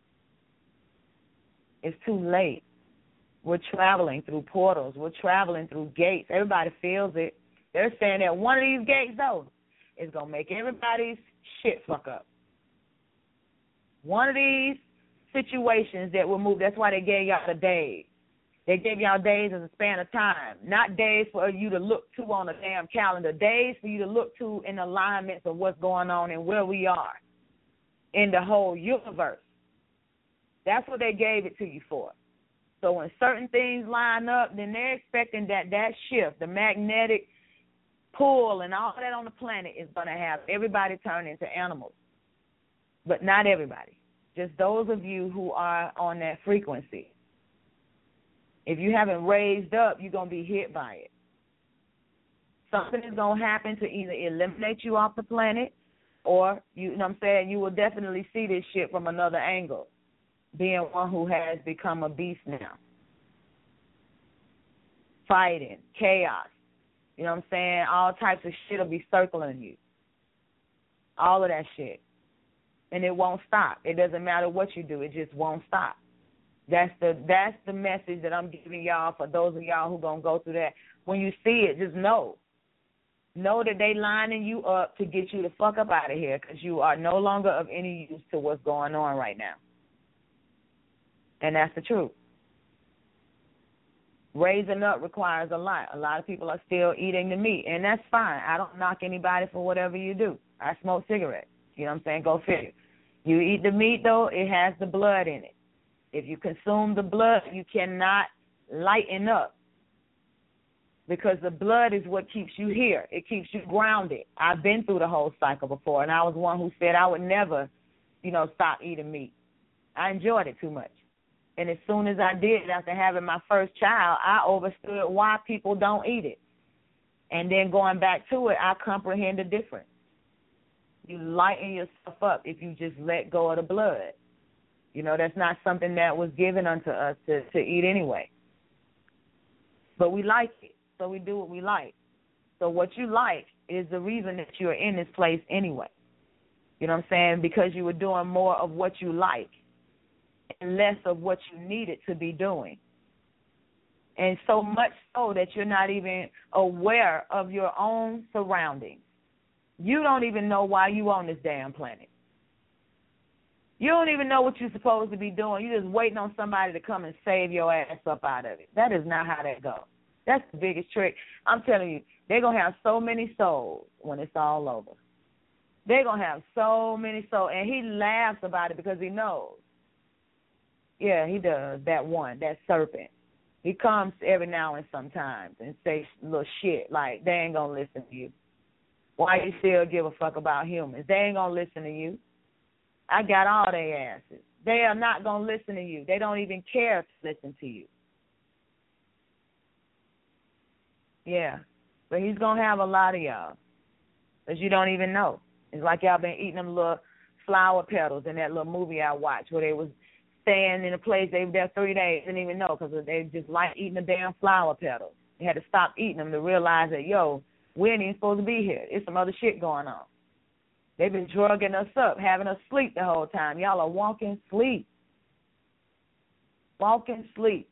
It's too late. We're traveling through portals. We're traveling through gates. Everybody feels it. They're saying that one of these gates, though, is going to make everybody's shit fuck up. One of these situations that will move, that's why they gave y'all the days. They gave y'all days as a span of time, not days for you to look to on a damn calendar, days for you to look to in alignments of what's going on and where we are in the whole universe. That's what they gave it to you for. So when certain things line up, then they're expecting that that shift, the magnetic pull and all that on the planet is going to have everybody turn into animals. But not everybody. Just those of you who are on that frequency. If you haven't raised up, you're going to be hit by it. Something is going to happen to either eliminate you off the planet or, you, you know what I'm saying, you will definitely see this shit from another angle, being one who has become a beast now. Fighting, chaos, you know what I'm saying? All types of shit will be circling you. All of that shit. And it won't stop. It doesn't matter what you do. It just won't stop. That's the that's the message that I'm giving y'all for those of y'all who going to go through that. When you see it, just know. Know that they lining you up to get you the fuck up out of here because you are no longer of any use to what's going on right now. And that's the truth. Raising up requires a lot. A lot of people are still eating the meat, and that's fine. I don't knock anybody for whatever you do. I smoke cigarettes. You know what I'm saying? Go figure. You eat the meat, though, it has the blood in it. If you consume the blood, you cannot lighten up because the blood is what keeps you here. It keeps you grounded. I've been through the whole cycle before, and I was one who said I would never, you know, stop eating meat. I enjoyed it too much. And as soon as I did, after having my first child, I understood why people don't eat it. And then going back to it, I comprehend the difference. You lighten yourself up if you just let go of the blood. You know, that's not something that was given unto us to, to eat anyway. But we like it, so we do what we like. So what you like is the reason that you're in this place anyway. You know what I'm saying? Because you were doing more of what you like and less of what you needed to be doing. And so much so that you're not even aware of your own surroundings. You don't even know why you on this damn planet. You don't even know what you're supposed to be doing. You're just waiting on somebody to come and save your ass up out of it. That is not how that goes. That's the biggest trick. I'm telling you, they're going to have so many souls when it's all over. They're going to have so many souls. And he laughs about it because he knows. Yeah, he does, that one, that serpent. He comes every now and sometimes and says little shit like, they ain't going to listen to you. Why you still give a fuck about humans? They ain't going to listen to you. I got all their asses. They are not going to listen to you. They don't even care to listen to you. Yeah, but he's going to have a lot of y'all because you don't even know. It's like y'all been eating them little flower petals in that little movie I watched where they was staying in a place, they were there three days, didn't even know because they just like eating the damn flower petals. They had to stop eating them to realize that, yo, we ain't even supposed to be here. There's some other shit going on. They've been drugging us up, having us sleep the whole time. Y'all are walking sleep. Walking sleep.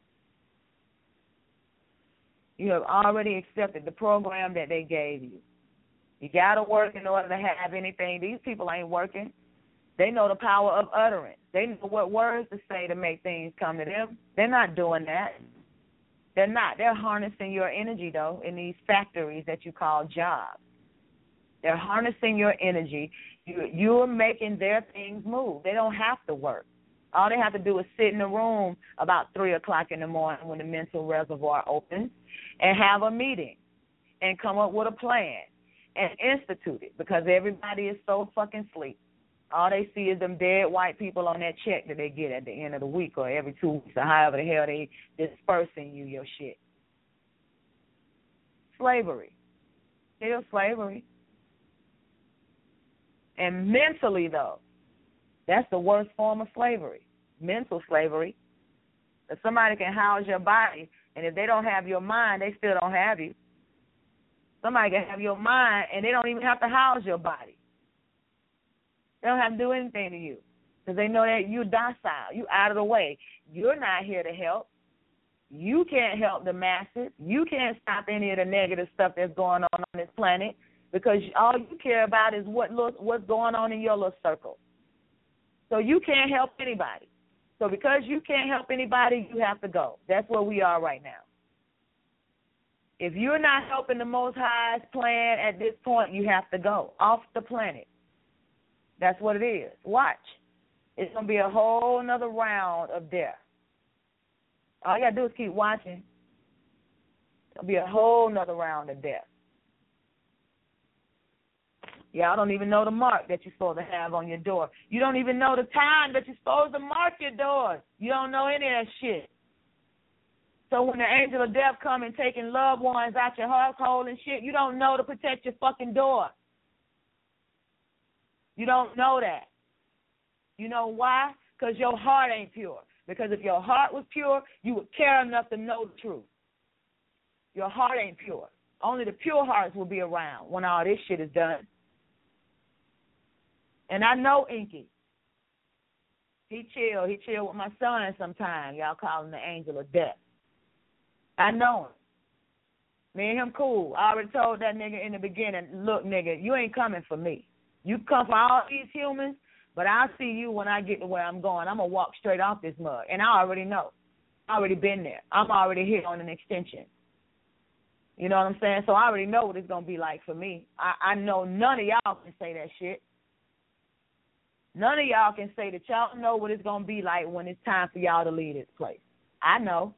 You have already accepted the program that they gave you. You got to work in order to have anything. These people ain't working. They know the power of utterance. They know what words to say to make things come to them. They're not doing that. They're not. They're harnessing your energy, though, in these factories that you call jobs. They're harnessing your energy. You, you're making their things move. They don't have to work. All they have to do is sit in a room about three o'clock in the morning when the mental reservoir opens and have a meeting and come up with a plan and institute it because everybody is so fucking asleep. All they see is them dead white people on that check that they get at the end of the week or every two weeks or however the hell they dispersing you your shit. Slavery. Still slavery. And mentally, though, that's the worst form of slavery, mental slavery. If somebody can house your body, and if they don't have your mind, they still don't have you. Somebody can have your mind, and they don't even have to house your body. They don't have to do anything to you because they know that you're docile. You're out of the way. You're not here to help. You can't help the masses. You can't stop any of the negative stuff that's going on on this planet because all you care about is what look, what's going on in your little circle. So you can't help anybody. So because you can't help anybody, you have to go. That's where we are right now. If you're not helping the Most High's plan at this point, you have to go off the planet. That's what it is. Watch. It's going to be a whole nother round of death. All you got to do is keep watching. It'll be a whole nother round of death. Y'all don't even know the mark that you're supposed to have on your door. You don't even know the time that you're supposed to mark your doors. You don't know any of that shit. So when the angel of death come and taking loved ones out your household and shit, you don't know to protect your fucking door. You don't know that. You know why? Because your heart ain't pure. Because if your heart was pure, you would care enough to know the truth. Your heart ain't pure. Only the pure hearts will be around when all this shit is done. And I know Inky. He chill. He chill with my son sometimes. Y'all call him the angel of death. I know him. Me and him cool. I already told that nigga in the beginning, look, nigga, you ain't coming for me. You come for all these humans, but I'll see you when I get to where I'm going. I'm going to walk straight off this mug. And I already know. I already been there. I'm already here on an extension. You know what I'm saying? So I already know what it's going to be like for me. I, I know none of y'all can say that shit. None of y'all can say that y'all know what it's going to be like when it's time for y'all to leave this place. I know.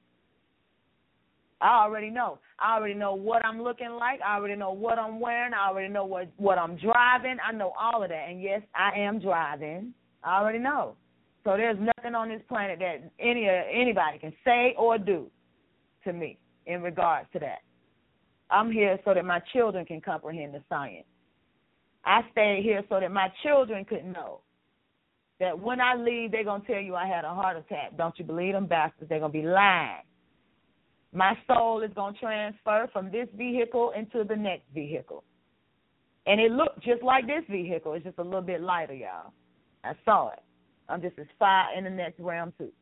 I already know. I already know what I'm looking like. I already know what I'm wearing. I already know what, what I'm driving. I know all of that. And, yes, I am driving. I already know. So there's nothing on this planet that any anybody can say or do to me in regards to that. I'm here so that my children can comprehend the science. I stayed here so that my children could know that when I leave, they're going to tell you I had a heart attack. Don't you believe them bastards? They're going to be lying. My soul is going to transfer from this vehicle into the next vehicle. And it looked just like this vehicle. It's just a little bit lighter, y'all. I saw it. I'm just as far in the next realm, too.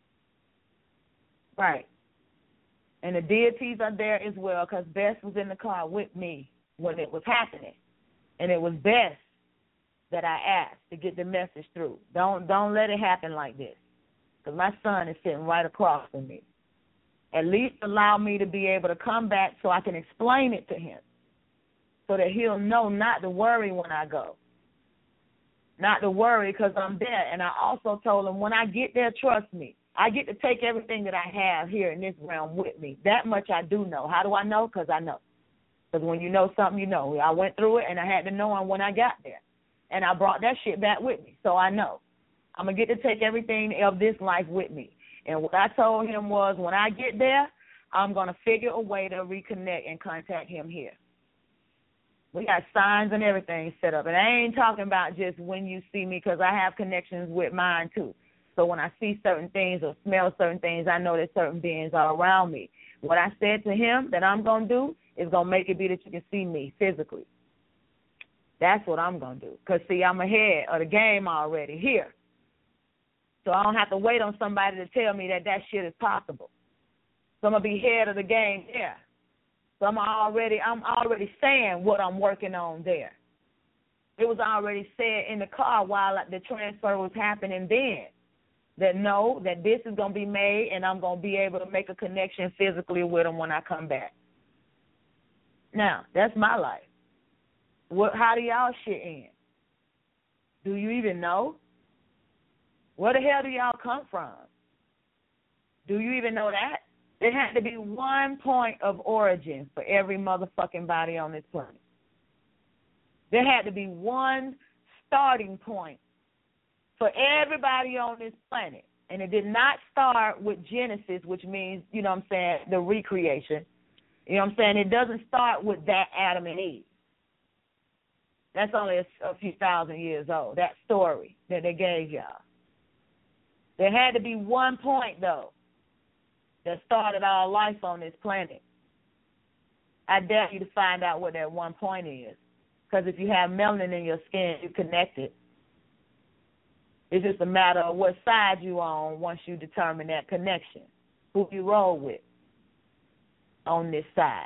Right. And the deities are there as well because Bess was in the car with me when it was happening. And it was Bess that I asked to get the message through. Don't, don't let it happen like this because my son is sitting right across from me. At least allow me to be able to come back so I can explain it to him so that he'll know not to worry when I go. Not to worry because I'm there. And I also told him when I get there, trust me, I get to take everything that I have here in this realm with me. That much I do know. How do I know? Because I know. Because when you know something, you know. I went through it, and I had to know it when I got there. And I brought that shit back with me, so I know. I'm going to get to take everything of this life with me. And what I told him was when I get there, I'm going to figure a way to reconnect and contact him here. We got signs and everything set up. And I ain't talking about just when you see me because I have connections with mine, too. So when I see certain things or smell certain things, I know that certain beings are around me. What I said to him that I'm going to do is going to make it be that you can see me physically. That's what I'm going to do. Because, see, I'm ahead of the game already here. So I don't have to wait on somebody to tell me that that shit is possible. So I'm going to be head of the game there. So I'm already, I'm already saying what I'm working on there. It was already said in the car while the transfer was happening then. That no, that this is going to be made and I'm going to be able to make a connection physically with them when I come back. Now, that's my life. What? How do y'all shit end? Do you even know? Where the hell do y'all come from? Do you even know that? There had to be one point of origin for every motherfucking body on this planet. There had to be one starting point for everybody on this planet. And it did not start with Genesis, which means, you know what I'm saying, the recreation. You know what I'm saying? It doesn't start with that Adam and Eve. That's only a, a few thousand years old, that story that they gave y'all. There had to be one point, though, that started all life on this planet. I dare you to find out what that one point is. Because if you have melanin in your skin, you're connected. It's just a matter of what side you're on once you determine that connection, who you roll with on this side.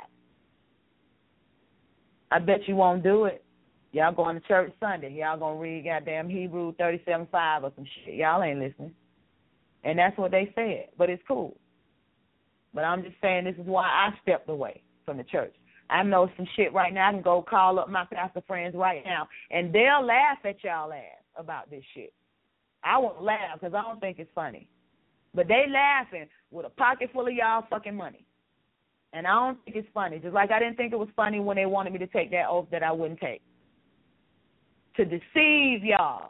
I bet you won't do it. Y'all going to church Sunday. Y'all going to read goddamn Hebrew thirty-seven five or some shit. Y'all ain't listening. And that's what they said. But it's cool. But I'm just saying this is why I stepped away from the church. I know some shit right now. I can go call up my pastor friends right now, and they'll laugh at y'all ass about this shit. I won't laugh because I don't think it's funny. But they laughing with a pocket full of y'all fucking money. And I don't think it's funny. Just like I didn't think it was funny when they wanted me to take that oath that I wouldn't take. To deceive y'all.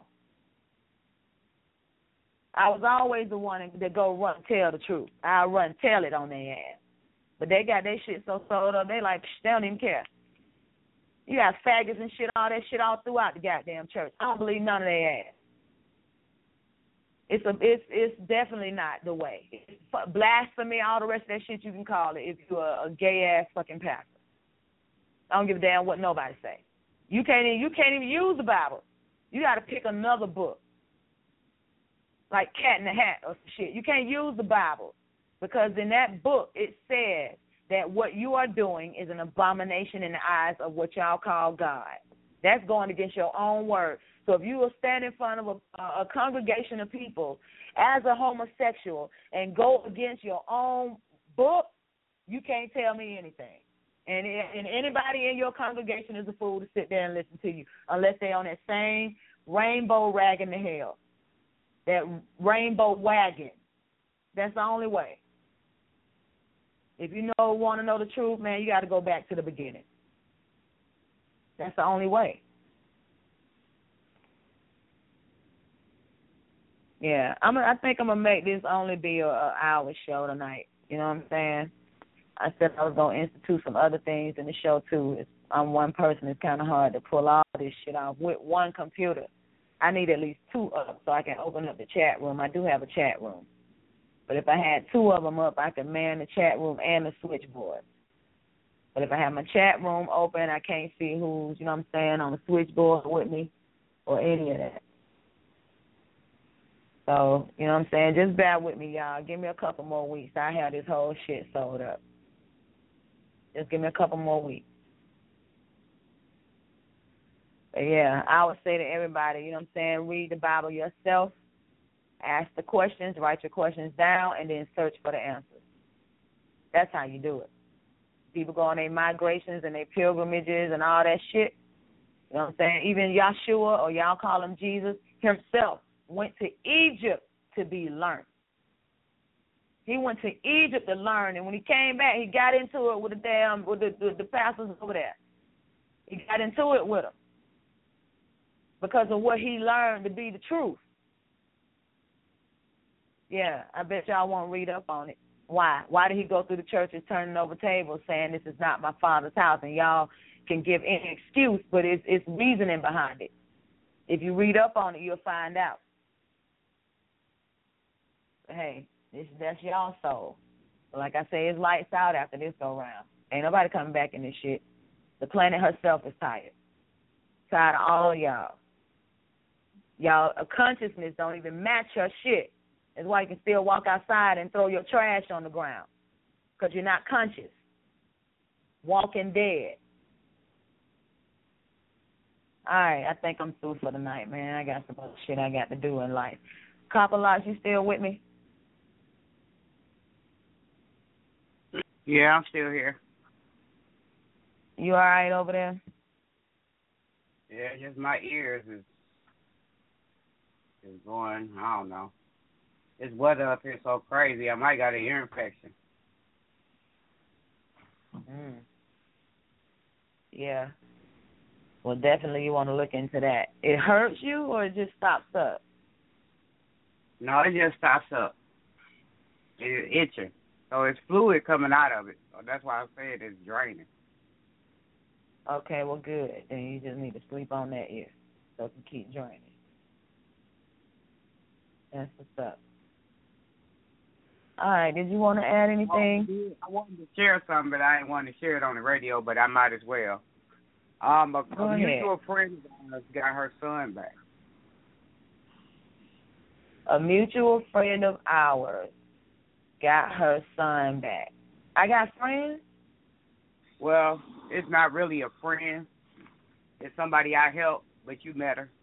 I was always the one that go run tell the truth. I'll run tell it on their ass. But they got their shit so sold up, they like, they don't even care. You got faggots and shit, all that shit all throughout the goddamn church. I don't believe none of their ass. It's a, it's it's definitely not the way. It's blasphemy, all the rest of that shit you can call it if you're a, a gay ass fucking pastor. I don't give a damn what nobody say. You can't even, you can't even use the Bible. You got to pick another book, like Cat in the Hat or some shit. You can't use the Bible because in that book it says that what you are doing is an abomination in the eyes of what y'all call God. That's going against your own word. So if you will stand in front of a, a congregation of people as a homosexual and go against your own book, you can't tell me anything. And, and anybody in your congregation is a fool to sit there and listen to you unless they're on that same rainbow wagon to hell, that rainbow wagon. That's the only way. If you know want to know the truth, man, you got to go back to the beginning. That's the only way. Yeah, I'm. I think I'm gonna make this only be a, a hour show tonight. You know what I'm saying? I said I was gonna institute some other things in the show too. It's, I'm one person. It's kind of hard to pull all this shit off with one computer. I need at least two up so I can open up the chat room. I do have a chat room, but if I had two of them up, I could man the chat room and the switchboard. But if I have my chat room open, I can't see who's, you know what I'm saying, on the switchboard with me or any of that. So, you know what I'm saying, just bear with me, y'all. Give me a couple more weeks. I have this whole shit sold up. Just give me a couple more weeks. But, yeah, I would say to everybody, you know what I'm saying, read the Bible yourself, ask the questions, write your questions down, and then search for the answers. That's how you do it. People go on their migrations and their pilgrimages and all that shit. You know what I'm saying? Even Yahshua, or y'all call him Jesus, himself went to Egypt to be learned. He went to Egypt to learn, and when he came back, he got into it with the damn with the, the, the pastors over there. He got into it with them because of what he learned to be the truth. Yeah, I bet y'all won't read up on it. Why? Why did he go through the churches turning over tables saying this is not my Father's house? And y'all can give any excuse, but it's, it's reasoning behind it. If you read up on it, you'll find out. Hey, this, that's y'all soul. But like I say, it's lights out after this go round. Ain't nobody coming back in this shit. The planet herself is tired. Tired of all of y'all. Y'all a consciousness don't even match her shit. That's why you can still walk outside and throw your trash on the ground, because you're not conscious. Walking dead. All right, I think I'm through for the night, man. I got some other shit I got to do in life. Copper Lots, you still with me? Yeah, I'm still here. You all right over there? Yeah, just my ears is is going, I don't know. This weather up here is so crazy, I might got an ear infection. Mm. Yeah. Well, definitely you want to look into that. It hurts you or it just stops up? No, it just stops up. It's itching. So it's fluid coming out of it. So that's why I said it's draining. Okay, well, good. Then you just need to sleep on that ear so it can keep draining. That's what's up. All right, did you want to add anything? I wanted to share something, but I didn't want to share it on the radio, but I might as well. Um, a, Go a ahead. mutual friend of ours got her son back. A mutual friend of ours got her son back. I got friends? Well, it's not really a friend. It's somebody I helped, but you met her.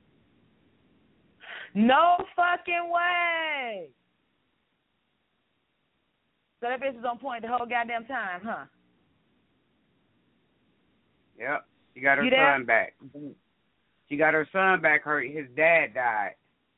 No fucking way. So that bitch was on point the whole goddamn time, huh? Yep. She got her You there? son back. She got her son back. Her his dad died.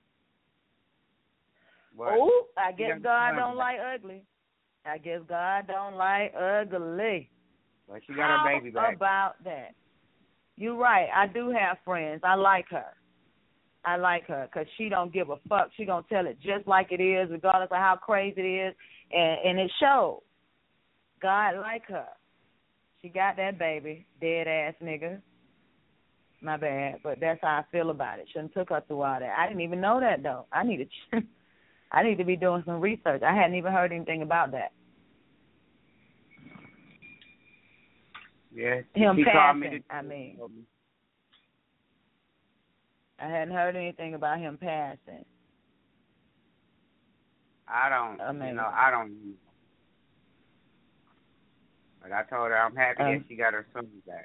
Oh, I guess got God her son don't back. like ugly. I guess God don't like ugly. But she got How her baby back. about that? You're right. I do have friends. I like her. I like her because she don't give a fuck. She gonna tell it just like it is, regardless of how crazy it is, and, and it shows. God like her. She got that baby, dead ass nigga. My bad, but that's how I feel about it. Shouldn't took her through all that. I didn't even know that though. I need to, I need to be doing some research. I hadn't even heard anything about that. Yeah, Him he called me passing. to, I mean, I hadn't heard anything about him passing. I don't, Amazing. you know, I don't. But I told her I'm happy Um, that she got her son back.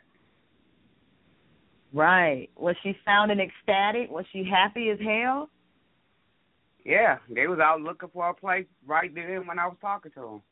Right. Was she sounding ecstatic? Was she happy as hell? Yeah, they was out looking for a place right then when I was talking to them.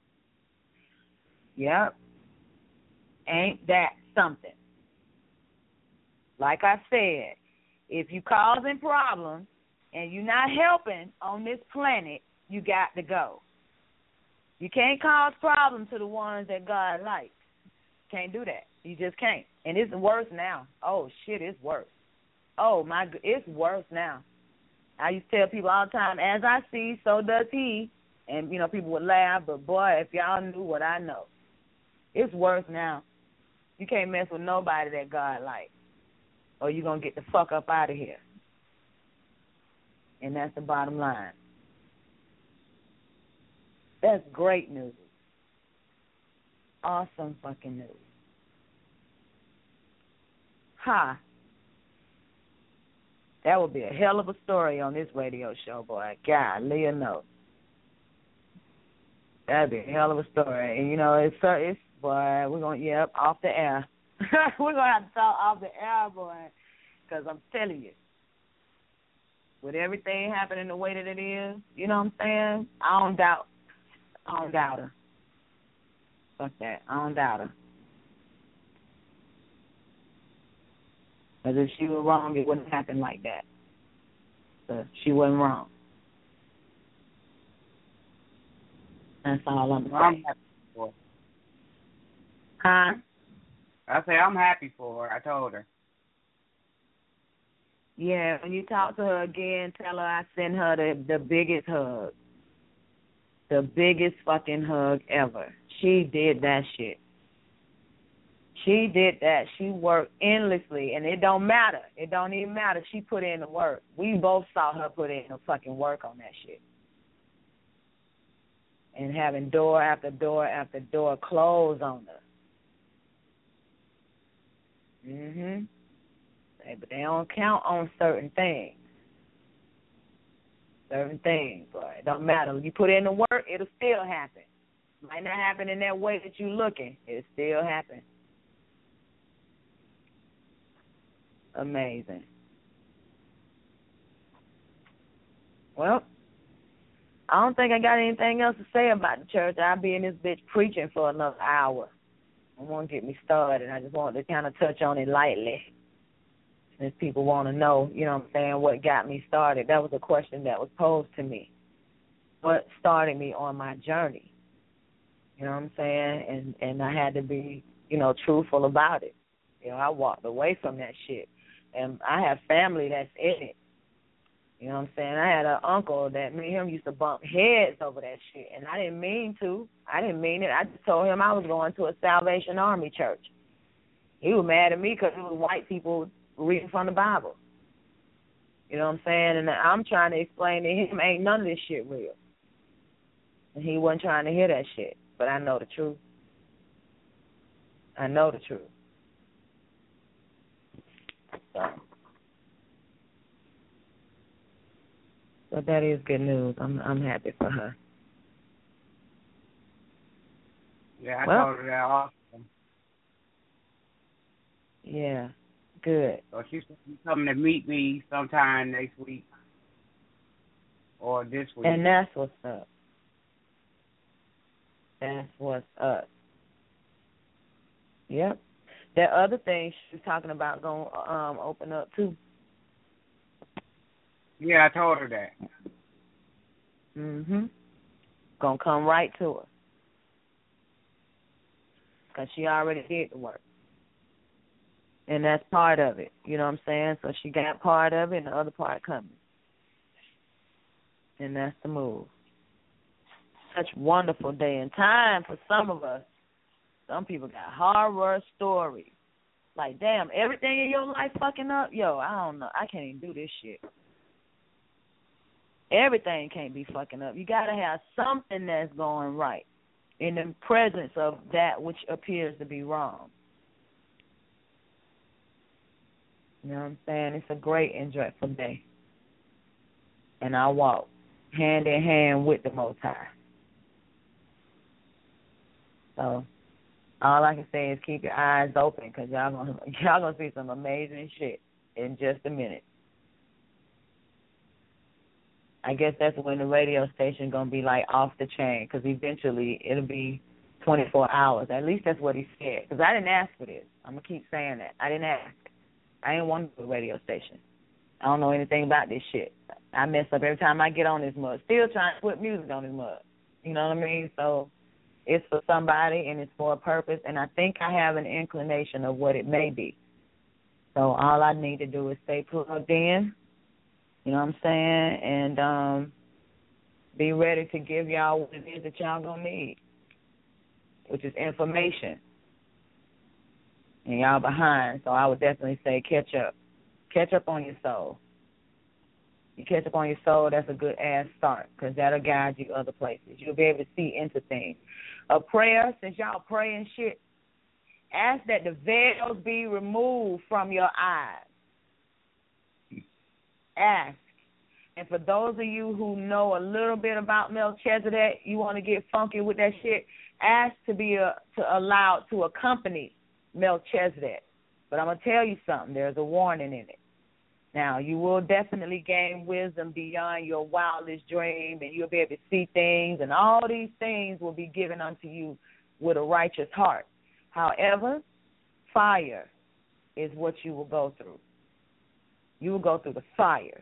Yep. Ain't that something? Like I said, if you causing problems and you're not helping on this planet, you got to go. You can't cause problems to the ones that God likes. Can't do that. You just can't. And it's worse now. Oh, shit, it's worse. Oh, my, it's worse now. I used to tell people all the time, as I see, so does he. And, you know, people would laugh, but, boy, if y'all knew what I know, it's worse now. You can't mess with nobody that God likes, or you're going to get the fuck up out of here. And that's the bottom line. That's great news. Awesome fucking news. Ha. That would be a hell of a story on this radio show, boy. Golly, a note. That'd be a hell of a story. And, you know, it's, it's boy, we're going to, yep, off the air. We're going to have to talk off the air, boy, because I'm telling you, with everything happening the way that it is, you know what I'm saying? I don't doubt. I don't doubt her. Fuck that. I don't doubt her. Because if she was wrong, it wouldn't happen like that. So she wasn't wrong. That's all I'm Well, I'm saying. happy for her. Huh? I say I'm happy for her. I told her. Yeah, when you talk to her again, tell her I send her the, the biggest hug. The biggest fucking hug ever. She did that shit. She did that. She worked endlessly, and it don't matter. It don't even matter. She put in the work. We both saw her put in the fucking work on that shit. And having door after door after door close on her. Mm-hmm. But they don't count on certain things. Certain things, boy. It don't matter. When you put in the work, it'll still happen. Might not happen in that way that you're looking. It'll still happen. Amazing. Well, I don't think I got anything else to say about the church. I'll be in this bitch preaching for another hour. I won't get me started. I just wanted to kind of touch on it lightly. If people want to know, you know what I'm saying, what got me started. That was a question that was posed to me. What started me on my journey? You know what I'm saying? And and I had to be, you know, truthful about it. You know, I walked away from that shit. And I have family that's in it. You know what I'm saying? I had an uncle that me and him used to bump heads over that shit, and I didn't mean to. I didn't mean it. I just told him I was going to a Salvation Army church. He was mad at me because it was white people reading from the Bible. You know what I'm saying? And I'm trying to explain to him, ain't none of this shit real. And he wasn't trying to hear that shit. But I know the truth. I know the truth. So, but that is good news. I'm I'm happy for her. Yeah, I well, told her that also. Yeah, good. So she's coming to meet me sometime next week or this week. And that's what's up. That's what's up. Yep. That other thing she was talking about going to um, open up, too. Yeah, I told her that. Mm-hmm. Going to come right to her. Because she already did the work. And that's part of it. You know what I'm saying? So she got part of it and the other part coming. And that's the move. Such a wonderful day and time for some of us. Some people got horror stories. Like, damn, everything in your life fucking up? Yo, I don't know. I can't even do this shit. Everything can't be fucking up. You got to have something that's going right in the presence of that which appears to be wrong. You know what I'm saying? It's a great and joyful day. And I walk hand in hand with the Most High. So all I can say is keep your eyes open because y'all gonna y'all gonna see some amazing shit in just a minute. I guess that's when the radio station gonna be like off the chain because eventually it'll be twenty-four hours. At least that's what he said. Because I didn't ask for this. I'm gonna keep saying that. I didn't ask. I didn't want to do a radio station. I don't know anything about this shit. I mess up every time I get on this mug. Still trying to put music on this mug. You know what I mean? So it's for somebody and it's for a purpose, and I think I have an inclination of what it may be. So all I need to do is stay plugged in, you know what I'm saying, and um, be ready to give y'all what it is that y'all going to need, which is information. And y'all behind, so I would definitely say catch up. Catch up on your soul. You catch up on your soul, that's a good-ass start because that'll guide you other places. You'll be able to see into things. A prayer, since y'all pray and shit, ask that the veils be removed from your eyes. Ask. And for those of you who know a little bit about Melchizedek, you want to get funky with that shit, ask to be a, to allowed to accompany Melchizedek. But I'm going to tell you something. There's a warning in it. Now, you will definitely gain wisdom beyond your wildest dream, and you'll be able to see things, and all these things will be given unto you with a righteous heart. However, fire is what you will go through. You will go through the fire.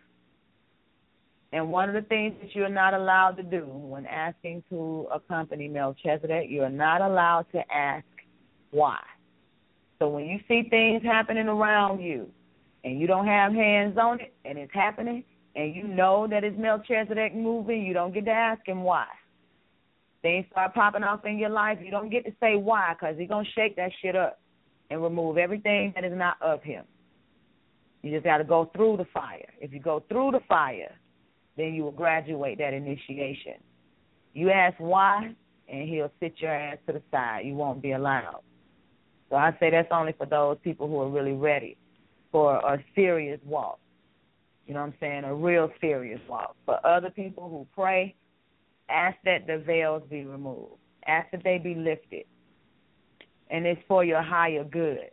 And one of the things that you're not allowed to do when asking to accompany Melchizedek, you're not allowed to ask why. So when you see things happening around you, and you don't have hands on it, and it's happening, and you know that it's Melchizedek moving, you don't get to ask him why. Things start popping off in your life, you don't get to say why, because he's going to shake that shit up and remove everything that is not of him. You just got to go through the fire. If you go through the fire, then you will graduate that initiation. You ask why, and he'll sit your ass to the side. You won't be allowed. So I say that's only for those people who are really ready for a serious walk. You know what I'm saying? A real serious walk. For other people who pray, ask that the veils be removed. Ask that they be lifted. And it's for your higher good.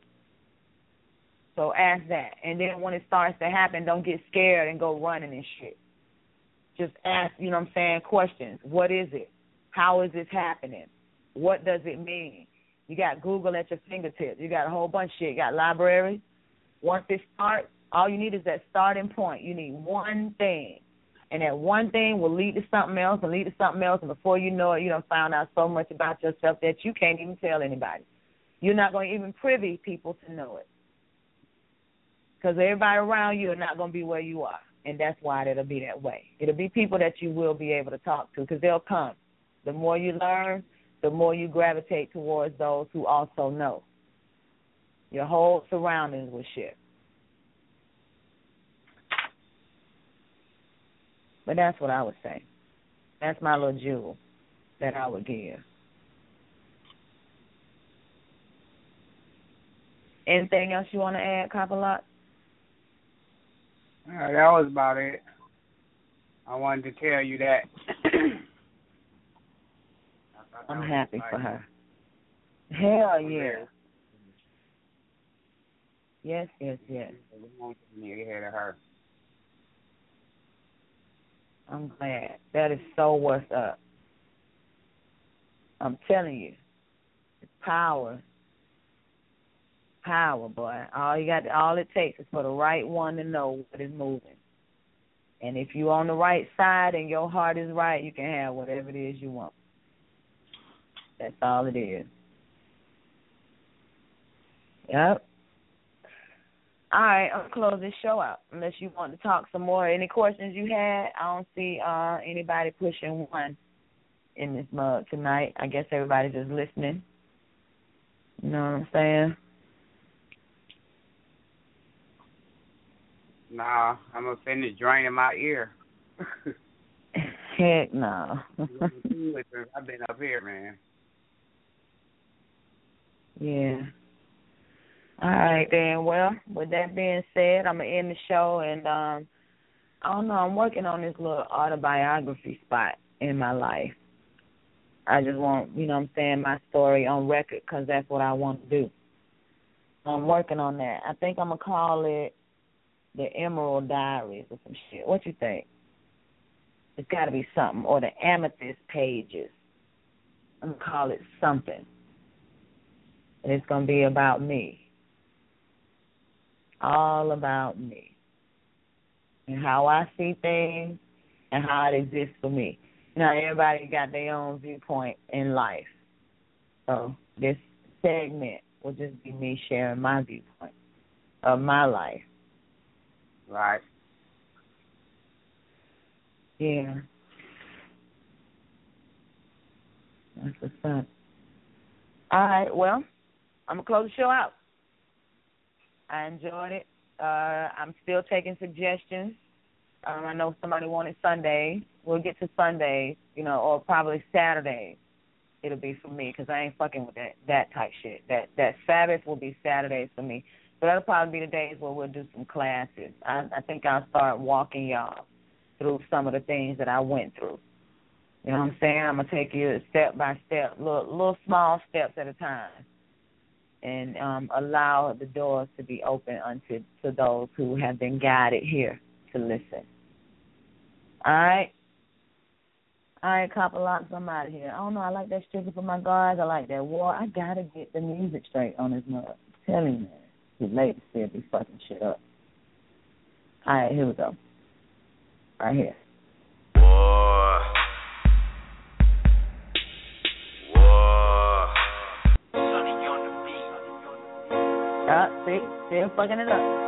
So ask that. And then when it starts to happen, don't get scared and go running and shit. Just ask, you know what I'm saying, questions. What is it? How is this happening? What does it mean? You got Google at your fingertips. You got a whole bunch of shit. You got libraries. Once it starts, all you need is that starting point. You need one thing. And that one thing will lead to something else and lead to something else. And before you know it, you done found out so much about yourself that you can't even tell anybody. You're not going to even privy people to know it. Because everybody around you are not going to be where you are. and that's why it'll be that way. It'll be people that you will be able to talk to because they'll come. The more you learn, the more you gravitate towards those who also know. Your whole surroundings will shift. But that's what I would say. That's my little jewel that I would give. Anything else you want to add, Copperlot? Uh, that was about it. I wanted to tell you that. I'm happy for her. Hell yeah. Yes, yes, yes. Ahead of her. I'm glad. That is so what's up. I'm telling you, it's power. Power, boy. All you got, all it takes is for the right one to know what is moving. And if you're on the right side and your heart is right, you can have whatever it is you want. That's all it is. Yep. All right, I'll close this show out unless you want to talk some more. Any questions you had? I don't see uh, anybody pushing one in this mug tonight. I guess everybody's just listening. You know what I'm saying? Nah, I'm going to finish draining my ear. Heck no. I've been up here, man. Yeah. All right, then. Well, with that being said, I'm going to end the show. And um, I don't know, I'm working on this little autobiography spot in my life. I just want, you know what I'm saying, my story on record because that's what I want to do. I'm working on that. I think I'm going to call it the Emerald Diaries or some shit. What you think? It's got to be something. Or the Amethyst Pages. I'm going to call it something. And it's going to be about me. All about me. And how I see things and how it exists for me. Now, everybody got their own viewpoint in life. So this segment will just be me sharing my viewpoint of my life. Right. Yeah. That's what's up. All right, well, I'm going to close the show out. I enjoyed it. Uh, I'm still taking suggestions. Um, I know somebody wanted Sundays. We'll get to Sundays, you know, or probably Saturdays. It'll be for me because I ain't fucking with that, that type shit. That that Sabbath will be Saturdays for me. So that'll probably be the days where we'll do some classes. I, I think I'll start walking y'all through some of the things that I went through. You know what I'm saying? I'm going to take you step by step, little, little small steps at a time, and um, allow the doors to be open unto to those who have been guided here to listen. All right? All right, Copperlot, I'm out of here. I don't know. I like that stripper for my guards. I like that war. I got to get the music straight on this mug. I'm telling you, man. It's late to still be fucking shit up. All right, here we go. Right here. War. War. Sonny on the beat. Uh, see? Still fucking it up.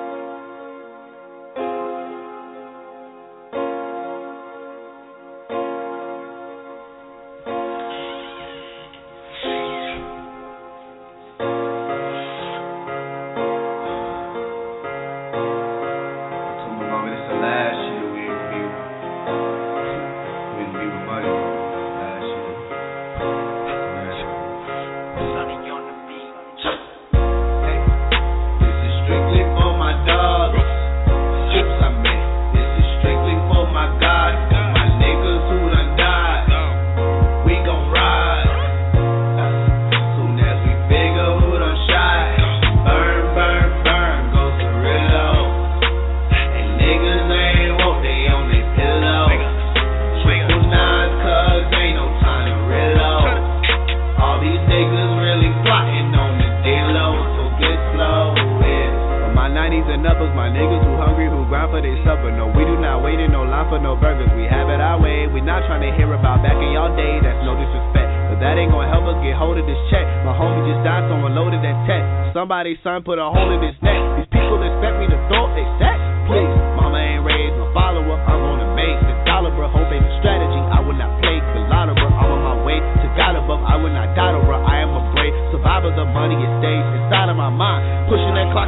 Somebody's son put a hole in his neck. These people expect me to throw they sex. Please, mama ain't raised, my father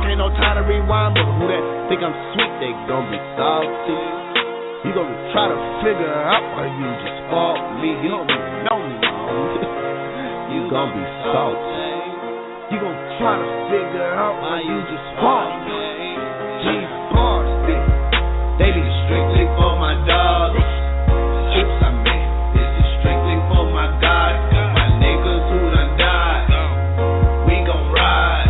ain't no time to rewind, but who that think I'm sweet, they gon' be salty. You gon' try to figure out why you just fault me. You don't even know me, man. You gon' be salty. You gon' try to figure out why you just fault me. These bars, they, they be strictly for my dogs. Oops, I meant this is strictly for my God. My niggas who done died. We gon' ride.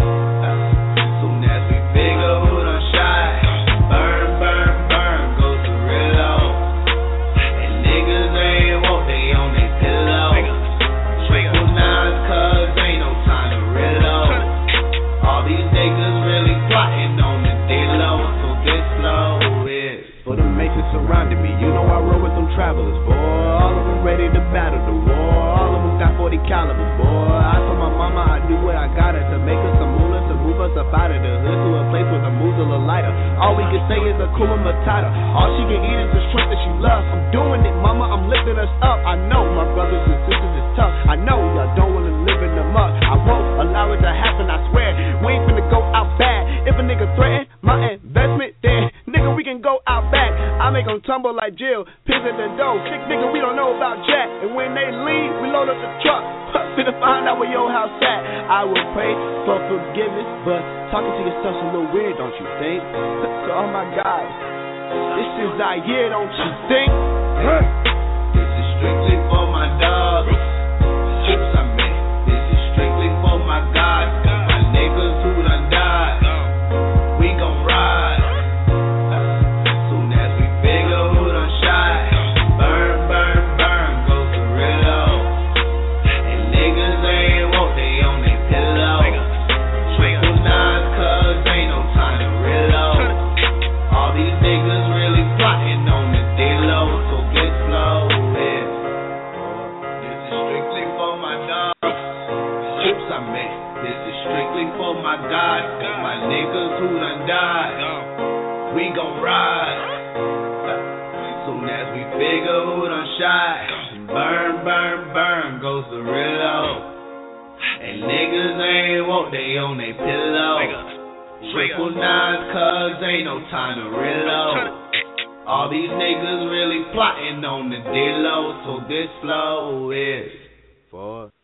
Soon as we figure who done shot. Burn, burn, burn, goes to Rillo. And niggas ain't woke, they on they pillow. Triple nines, cuz ain't no time to reload. All these niggas really plotting on the D-low. So this slow is for the mason surrounding me. You know I roll with them travelers, boy. All of them ready to battle the war. All of them got forty caliber, boy. I told my mama I do what I gotta to make us some moolah, to move us up out of the hood to a place with a muzzle or lighter. All we can say is a Kuma Matata. All she can eat is the shrimp that she loves. I'm doing it, mama, I'm lifting us up. I know my brothers and sisters is tough. I know y'all don't wanna live in the muck. I won't allow it to happen, I swear. We ain't finna go out bad. If a nigga threaten my investment, then nigga we can go out back. I make them tumble like Jill, piss at the dough. Sick nigga, we don't know about Jack. And when they leave, we load up the truck. Finna find out where your house at. I will pray for forgiveness, but talking to yourself's a little weird, don't you think? So, oh my God, this is our year, don't you think? This is strictly for my dogs. Oops, I meant this is strictly for my God. My niggas who done died. We gon' ride. Soon as we figure who done shot. Burn, burn, burn, goes to Rillo. And niggas ain't woke, they on they pillow. Triple nines, cuz ain't no time to reload. All these niggas really plotting on the D-low, so get slow with. This is strictly for my dogs. Oops, I meant this is strictly for my God. My niggas who done died. We gon' ride. Soon as we figure who done shot. Burn, burn, burn, goes the Rillo. And niggas ain't woke, they on they pillow. Triple nines, cuz ain't no time to reload. All these niggas really plotting on the D-low, so this flow is for